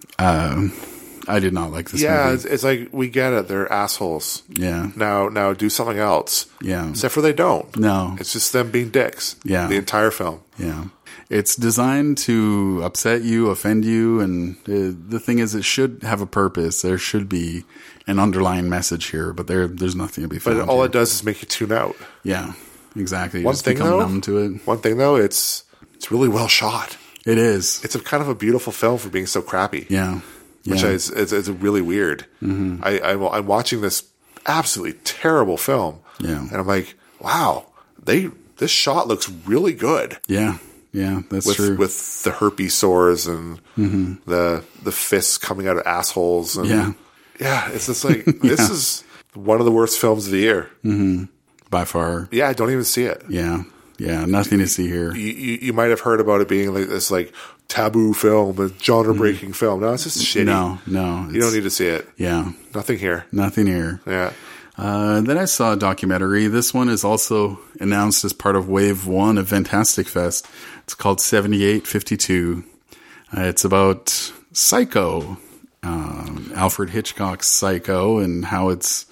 S1: I did not like this movie.
S2: Yeah, it's like, we get it. They're assholes.
S1: Yeah.
S2: Now do something else.
S1: Yeah.
S2: Except for they don't.
S1: No.
S2: It's just them being dicks.
S1: Yeah.
S2: The entire film.
S1: Yeah. It's designed to upset you, offend you, and the thing is, it should have a purpose. There should be an underlying message here, but there's nothing to be found.
S2: But all
S1: here.
S2: it does is make you tune out.
S1: Yeah, exactly. You
S2: One
S1: just
S2: thing
S1: become
S2: though,
S1: numb to it.
S2: One thing though, it's really well shot.
S1: It is.
S2: It's a kind of a beautiful film for being so crappy.
S1: Yeah.
S2: Which is really weird. Mm-hmm. I'm watching this absolutely terrible film.
S1: Yeah.
S2: And I'm like, wow, this shot looks really good.
S1: Yeah. Yeah, that's
S2: with,
S1: true.
S2: With the herpes sores and the fists coming out of assholes. And yeah, it's just like this is one of the worst films of the year
S1: by far.
S2: Yeah, I don't even see it.
S1: Yeah, nothing to see here.
S2: You might have heard about it being like this like taboo film, a genre breaking film. No, it's just shitty.
S1: No,
S2: you don't need to see it.
S1: Yeah,
S2: nothing here.
S1: Yeah. Then I saw a documentary. This one is also announced as part of Wave 1 of Fantastic Fest. It's called 7852. It's about Psycho, Alfred Hitchcock's Psycho, and how it's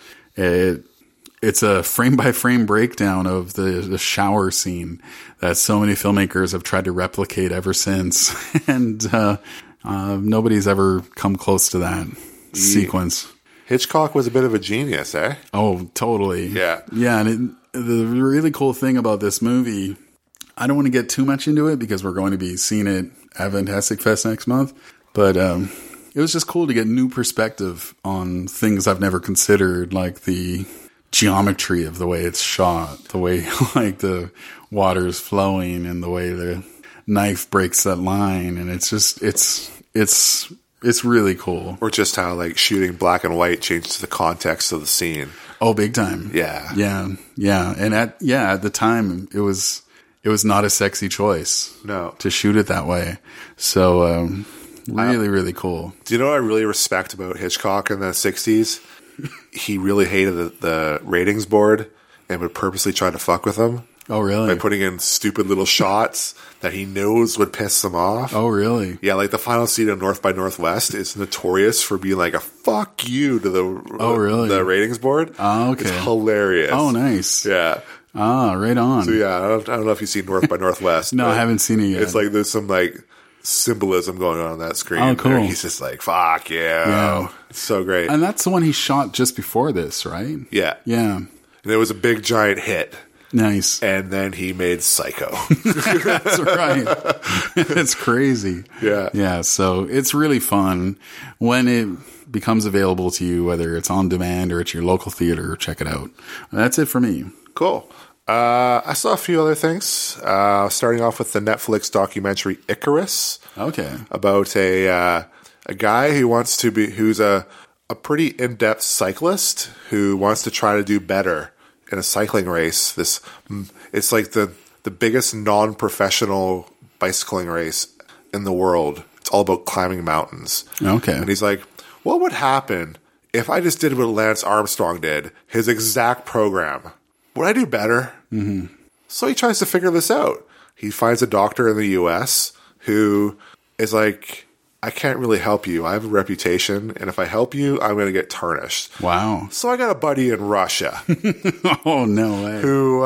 S1: a frame-by-frame breakdown of the shower scene that so many filmmakers have tried to replicate ever since. And nobody's ever come close to that sequence.
S2: Hitchcock was a bit of a genius, eh?
S1: Oh, totally.
S2: Yeah.
S1: Yeah, and the really cool thing about this movie, I don't want to get too much into it because we're going to be seeing it at Fantastic Fest next month, but it was just cool to get new perspective on things I've never considered, like the geometry of the way it's shot, the way like the water's flowing and the way the knife breaks that line, and it's just it's really cool.
S2: Or just how like shooting black and white changes the context of the scene.
S1: Oh, big time.
S2: Yeah.
S1: And at the time it was not a sexy choice.
S2: No.
S1: To shoot it that way. So really cool.
S2: Do you know what I really respect about Hitchcock in the 60s? He really hated the ratings board and would purposely try to fuck with them.
S1: Oh, really?
S2: By putting in stupid little shots that he knows would piss them off.
S1: Oh, really?
S2: Yeah, like the final scene of North by Northwest is notorious for being like a fuck you to the the ratings board.
S1: Oh, okay.
S2: It's hilarious.
S1: Oh, nice.
S2: Yeah.
S1: Ah, right on.
S2: So yeah, I don't know if you've seen North by Northwest.
S1: No, I haven't seen it yet.
S2: It's like there's some like symbolism going on that screen.
S1: Oh, cool.
S2: He's just like, fuck yeah.
S1: Yeah.
S2: It's so great.
S1: And that's the one he shot just before this, right?
S2: Yeah.
S1: Yeah.
S2: And it was a big giant hit.
S1: Nice.
S2: And then he made Psycho.
S1: That's right. It's crazy.
S2: Yeah.
S1: Yeah. So it's really fun when it becomes available to you, whether it's on demand or at your local theater. Check it out. That's it for me.
S2: Cool. I saw a few other things. Starting off with the Netflix documentary Icarus.
S1: Okay.
S2: About a guy who's a pretty in-depth cyclist who wants to try to do better in a cycling race. It's like the biggest non-professional bicycling race in the world. It's all about climbing mountains.
S1: Okay.
S2: And he's like, what would happen if I just did what Lance Armstrong did, his exact program? Would I do better? Mm-hmm. So he tries to figure this out. He finds a doctor in the U.S. who is like, I can't really help you. I have a reputation, and if I help you, I'm going to get tarnished.
S1: Wow.
S2: So I got a buddy in Russia.
S1: Oh, no way.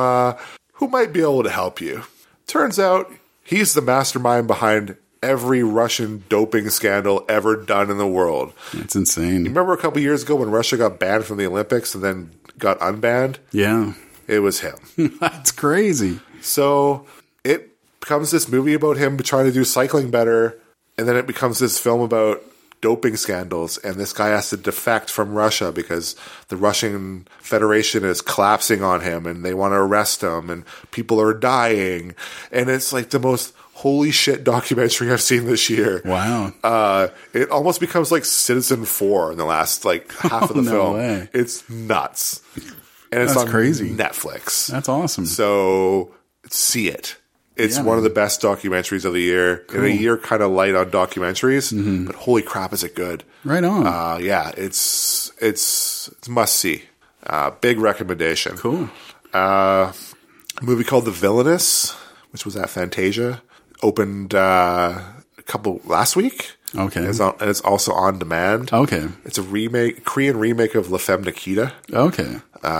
S2: Who might be able to help you. Turns out he's the mastermind behind every Russian doping scandal ever done in the world.
S1: That's insane.
S2: You remember a couple years ago when Russia got banned from the Olympics and then got unbanned?
S1: Yeah.
S2: It was him.
S1: That's crazy.
S2: So it becomes this movie about him trying to do cycling better, and then it becomes this film about doping scandals, and this guy has to defect from Russia because the Russian Federation is collapsing on him, and they want to arrest him, and people are dying. And it's like the most holy shit documentary I've seen this year.
S1: Wow.
S2: It almost becomes like Citizen 4 in the last like half of the film.
S1: Way.
S2: It's nuts. And it's on
S1: crazy.
S2: Netflix.
S1: That's awesome.
S2: So see it. It's one of the best documentaries of the year. Cool. In a year kind of light on documentaries, but holy crap, is it good.
S1: Right on.
S2: Yeah, it's must see. Big recommendation.
S1: Cool.
S2: A movie called The Villainous, which was at Fantasia, opened last week.
S1: Okay.
S2: And it's also on demand.
S1: Okay.
S2: It's a Korean remake of La Femme Nikita.
S1: Okay.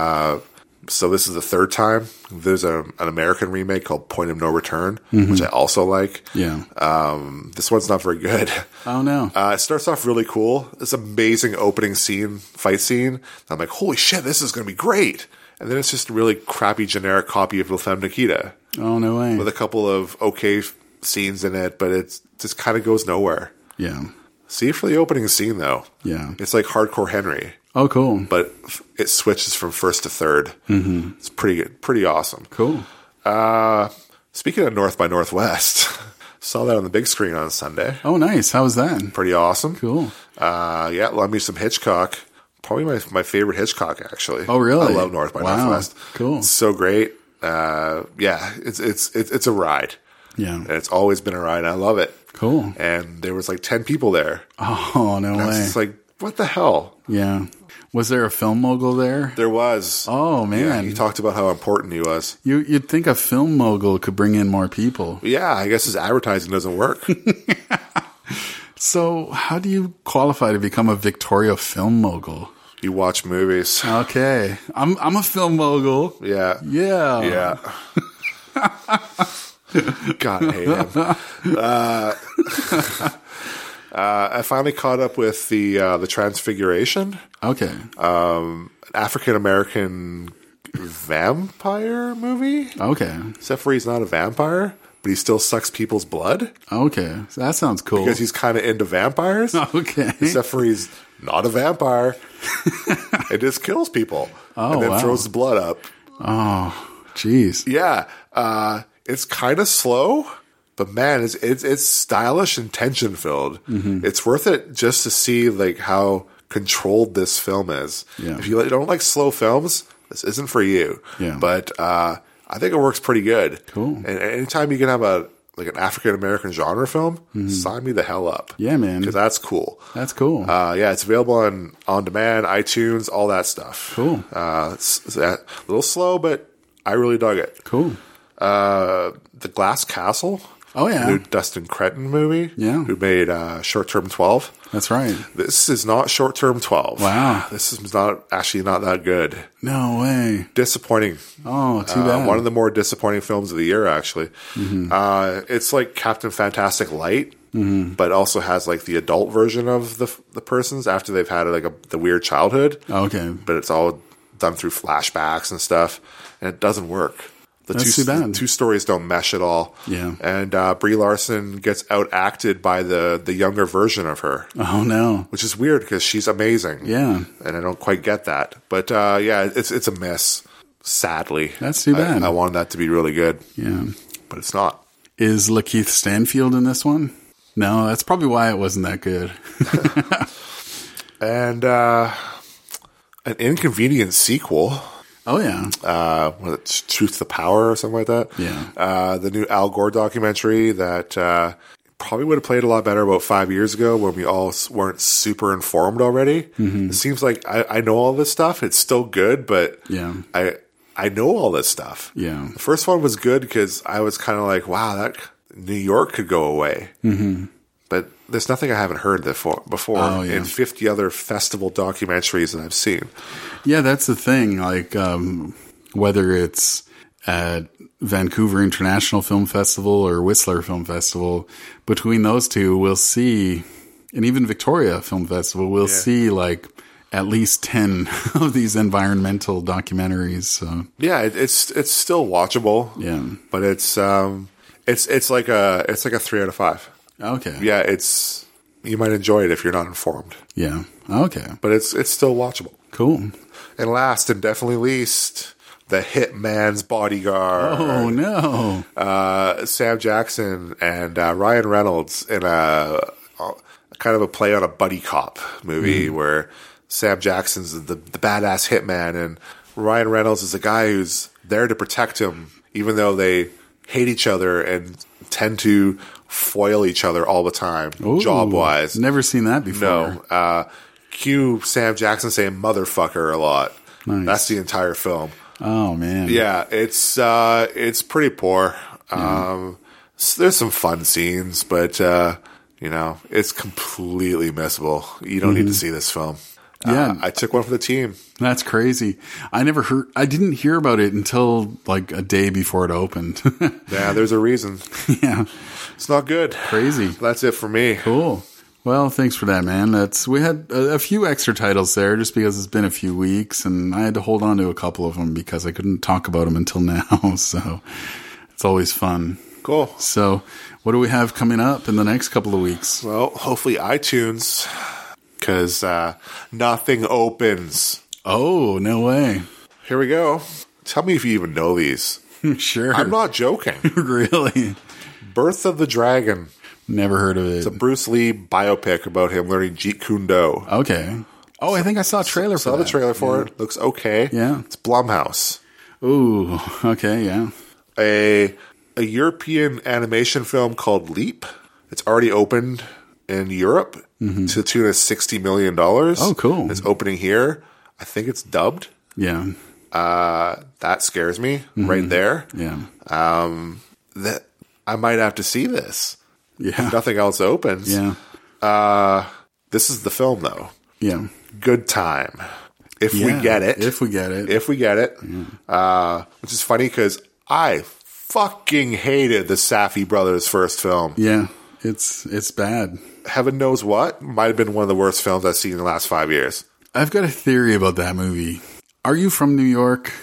S2: So this is the third time. There's an American remake called Point of No Return, which I also like.
S1: Yeah.
S2: This one's not very good.
S1: Oh, no.
S2: It starts off really cool. This amazing opening fight scene. I'm like, holy shit, this is going to be great. And then it's just a really crappy generic copy of La Femme Nikita.
S1: Oh, no way.
S2: With a couple of okay scenes in it, but it just kind of goes nowhere.
S1: Yeah.
S2: See it for the opening scene, though.
S1: Yeah.
S2: It's like Hardcore Henry.
S1: Oh, cool.
S2: But it switches from first to third. Mm-hmm. It's pretty good. Pretty awesome.
S1: Cool.
S2: Speaking of North by Northwest, saw that on the big screen on Sunday.
S1: Oh, nice. How was that?
S2: Pretty awesome.
S1: Cool.
S2: Yeah, love me some Hitchcock. Probably my favorite Hitchcock, actually.
S1: Oh, really?
S2: I love North by Northwest.
S1: Cool.
S2: It's so great. Yeah, it's a ride.
S1: Yeah.
S2: And it's always been a ride. I love it.
S1: Cool.
S2: And there was like 10 people there.
S1: Oh, no
S2: I was
S1: way.
S2: just like, what the hell?
S1: Yeah. Was there a film mogul there?
S2: There was.
S1: Oh, man.
S2: Yeah, he talked about how important he was.
S1: You'd think a film mogul could bring in more people.
S2: Yeah, I guess his advertising doesn't work.
S1: So how do you qualify to become a Victoria film mogul?
S2: You watch movies.
S1: Okay. I'm a film mogul.
S2: Yeah.
S1: Yeah.
S2: God, I hate him. I finally caught up with the Transfiguration.
S1: Okay.
S2: African American vampire movie.
S1: Okay.
S2: Except for he's not a vampire, but he still sucks people's blood.
S1: Okay. That sounds cool.
S2: Because he's kind of into vampires.
S1: Okay.
S2: Except for he's not a vampire. It just kills people.
S1: Oh,
S2: and then
S1: wow.
S2: throws the blood up.
S1: Oh, jeez.
S2: Yeah. It's kind of slow, but man, it's stylish and tension filled. Mm-hmm. It's worth it just to see like how controlled this film is.
S1: Yeah.
S2: If you don't like slow films, this isn't for you.
S1: Yeah.
S2: But I think it works pretty good.
S1: Cool.
S2: And anytime you can have an African American genre film, sign me the hell up.
S1: Yeah, man.
S2: Because that's cool.
S1: That's cool.
S2: Yeah, it's available on demand, iTunes, all that stuff.
S1: Cool.
S2: It's a little slow, but I really dug it.
S1: Cool.
S2: The Glass Castle.
S1: Oh, yeah.
S2: The new Dustin Cretton movie.
S1: Yeah.
S2: Who made Short Term 12.
S1: That's right.
S2: This is not Short Term 12.
S1: Wow.
S2: This is not that good.
S1: No way.
S2: Disappointing.
S1: Oh, too bad.
S2: One of the more disappointing films of the year, actually. Mm-hmm. It's like Captain Fantastic Light, but also has like the adult version of the persons after they've had the weird childhood.
S1: Okay.
S2: But it's all done through flashbacks and stuff, and it doesn't work.
S1: That's too bad.
S2: The two stories don't mesh at all.
S1: Yeah.
S2: And Brie Larson gets outacted by the younger version of her.
S1: Oh, no.
S2: Which is weird because she's amazing.
S1: Yeah.
S2: And I don't quite get that. But yeah, it's a miss, sadly.
S1: That's too bad.
S2: I wanted that to be really good.
S1: Yeah.
S2: But it's not.
S1: Is Lakeith Stanfield in this one? No, that's probably why it wasn't that good.
S2: And an inconvenient sequel.
S1: Oh, yeah.
S2: Was it Truth to Power or something like that?
S1: Yeah.
S2: The new Al Gore documentary that probably would have played a lot better about 5 years ago when we all weren't super informed already. Mm-hmm. It seems like I know all this stuff. It's still good, but
S1: yeah.
S2: I know all this stuff.
S1: Yeah.
S2: The first one was good because I was kind of like, wow, that New York could go away. Mm-hmm. But there's nothing I haven't heard before in 50 other festival documentaries that I've seen.
S1: Yeah, that's the thing. Like, whether it's at Vancouver International Film Festival or Whistler Film Festival, between those two, we'll see, and even Victoria Film Festival, we'll see like at least 10 of these environmental documentaries. So
S2: yeah, it's still watchable.
S1: Yeah,
S2: but it's like a 3 out of 5.
S1: Okay.
S2: Yeah, you might enjoy it if you're not informed.
S1: Yeah. Okay.
S2: But it's still watchable.
S1: Cool.
S2: And last and definitely least, The Hitman's Bodyguard.
S1: Oh no.
S2: Sam Jackson and Ryan Reynolds in a kind of a play on a buddy cop movie where Sam Jackson's the badass hitman and Ryan Reynolds is a guy who's there to protect him, even though they hate each other and tend to foil each other all the time, job-wise.
S1: Never seen that before.
S2: No. Cue Sam Jackson saying motherfucker a lot.
S1: Nice.
S2: That's the entire film.
S1: Oh, man.
S2: Yeah, it's pretty poor. Yeah. There's some fun scenes, but, it's completely missable. You don't need to see this film.
S1: Yeah.
S2: I took one for the team.
S1: That's crazy. I didn't hear about it until like a day before it opened.
S2: Yeah, there's a reason.
S1: Yeah.
S2: It's not good.
S1: Crazy.
S2: That's it for me.
S1: Cool. Well, thanks for that, man. We had a few extra titles there just because it's been a few weeks and I had to hold on to a couple of them because I couldn't talk about them until now. So it's always fun.
S2: Cool.
S1: So what do we have coming up in the next couple of weeks?
S2: Well, hopefully iTunes, because nothing opens.
S1: Oh, no way.
S2: Here we go. Tell me if you even know these.
S1: Sure.
S2: I'm not joking.
S1: Really?
S2: Birth of the Dragon.
S1: Never heard of it.
S2: It's a Bruce Lee biopic about him learning Jeet Kune Do.
S1: Okay. Oh, I think I saw a trailer for
S2: Saw
S1: that.
S2: the trailer for it. Looks okay.
S1: Yeah.
S2: It's Blumhouse.
S1: Ooh, okay, yeah.
S2: A European animation film called Leap. It's already opened in Europe to the tune of $60 million.
S1: Oh, cool.
S2: It's opening here. I think it's dubbed.
S1: Yeah.
S2: That scares me right there.
S1: Yeah.
S2: That I might have to see this.
S1: Yeah.
S2: If nothing else opens.
S1: Yeah.
S2: This is the film, though.
S1: Yeah.
S2: Good Time. If we get it.
S1: If we get it.
S2: If we get it. Which is funny because I fucking hated the Safdie brothers' first film.
S1: Yeah. It's bad.
S2: Heaven knows what. Might have been one of the worst films I've seen in the last 5 years.
S1: I've got a theory about that movie. Are you from New York?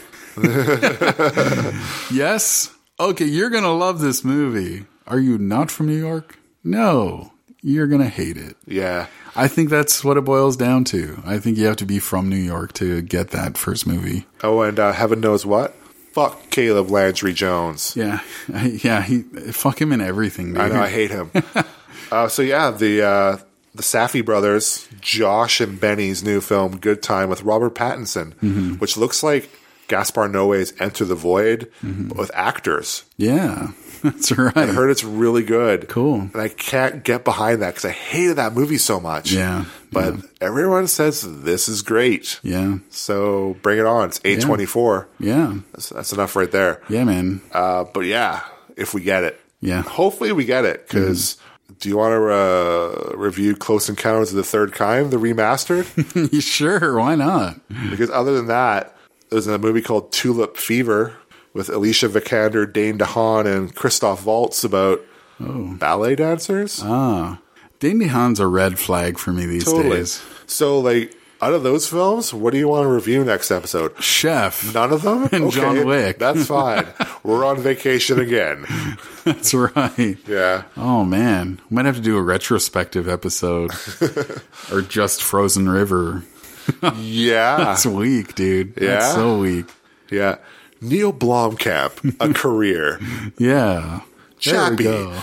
S1: Yes? Okay, you're going to love this movie. Are you not from New York? No. You're going to hate it.
S2: Yeah.
S1: I think that's what it boils down to. I think you have to be from New York to get that first movie.
S2: Oh, and Heaven knows what? Fuck Caleb Landry Jones.
S1: Yeah. Yeah, fuck him in everything, dude.
S2: I know, I hate him. So yeah, the Safdie brothers, Josh and Benny's new film, Good Time, with Robert Pattinson, which looks like Gaspar Noé's Enter the Void, but with actors.
S1: Yeah, that's right.
S2: I heard it's really good.
S1: Cool.
S2: And I can't get behind that because I hated that movie so much.
S1: Yeah.
S2: But everyone says this is great.
S1: Yeah.
S2: So bring it on. It's $8.24.
S1: Yeah.
S2: That's enough right there.
S1: Yeah, man.
S2: But yeah, if we get it.
S1: Yeah.
S2: Hopefully we get it because... Do you want to review Close Encounters of the Third Kind, the remastered?
S1: Sure, why not?
S2: Because other than that, there's a movie called Tulip Fever with Alicia Vikander, Dane DeHaan, and Christoph Waltz about ballet dancers.
S1: Dane DeHaan's a red flag for me these days.
S2: So, like, out of those films, what do you want to review next episode?
S1: Chef.
S2: None of them?
S1: And John Wick.
S2: That's fine. We're on vacation again.
S1: That's right.
S2: Yeah.
S1: Oh, man. We might have to do a retrospective episode. Or just Frozen River.
S2: Yeah.
S1: That's weak, dude.
S2: Yeah.
S1: That's so weak.
S2: Yeah. Neil Blomkamp, A Career.
S1: Yeah.
S2: Chappie.
S1: There we go.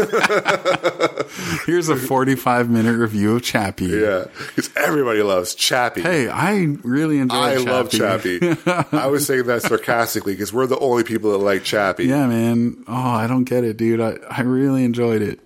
S1: Here's a 45-minute review of Chappie.
S2: Yeah, because everybody loves Chappie.
S1: Hey, I really enjoy Chappie.
S2: I love Chappie. I was saying that sarcastically because we're the only people that like Chappie.
S1: Yeah, man. Oh, I don't get it, dude. I really enjoyed it.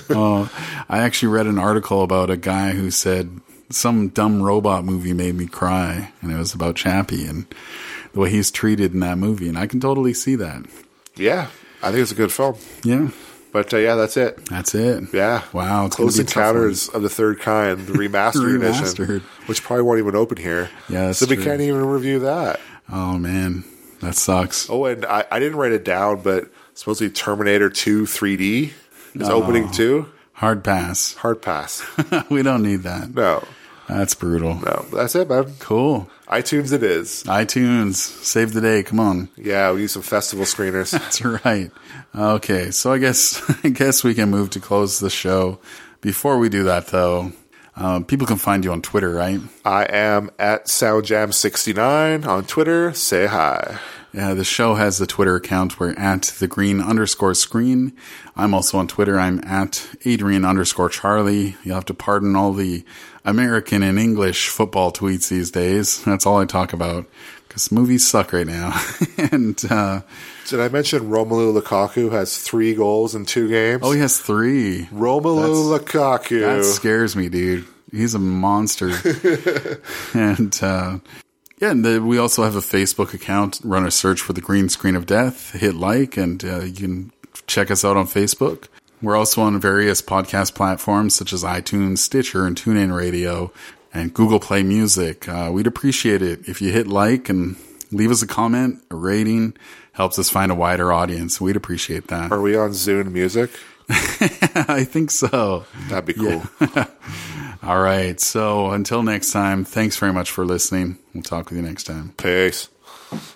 S1: I actually read an article about a guy who said some dumb robot movie made me cry, and it was about Chappie and the way he's treated in that movie, and I can totally see that.
S2: Yeah, I think it's a good film.
S1: Yeah.
S2: But yeah, that's it.
S1: That's it.
S2: Yeah.
S1: Wow.
S2: Close Encounters of the Third Kind, the remastered edition, which probably won't even open here.
S1: Yeah, that's
S2: so we
S1: true.
S2: can't even review that.
S1: Oh, man. That sucks.
S2: Oh, and I didn't write it down, but supposedly Terminator 2 3D is opening too.
S1: Hard pass.
S2: Hard pass.
S1: We don't need that.
S2: No.
S1: That's brutal.
S2: No, that's it, man.
S1: Cool.
S2: iTunes it is.
S1: iTunes. Save the day. Come on.
S2: Yeah, we use some festival screeners.
S1: That's right. Okay, so I guess we can move to close the show. Before we do that, though, people can find you on Twitter, right?
S2: I am at SoundJam69 on Twitter. Say hi.
S1: Yeah, the show has a Twitter account. We're at @thegreen_screen. I'm also on Twitter. I'm at Adrian_Charlie. You'll have to pardon all the American and English football tweets these days. That's all I talk about because movies suck right now. And
S2: did I mention Romelu Lukaku has 3 goals in 2 games?
S1: Oh, he has 3.
S2: Romelu Lukaku.
S1: That scares me, dude. He's a monster. And yeah, and we also have a Facebook account. Run a search for The Green Screen of Death. Hit like, and you can check us out on Facebook. We're also on various podcast platforms such as iTunes, Stitcher, and TuneIn Radio, and Google Play Music. We'd appreciate it if you hit like and leave us a comment, a rating. Helps us find a wider audience. We'd appreciate that.
S2: Are we on Zune Music?
S1: I think so.
S2: That'd be cool.
S1: Yeah. All right. So until next time, thanks very much for listening. We'll talk with you next time.
S2: Peace.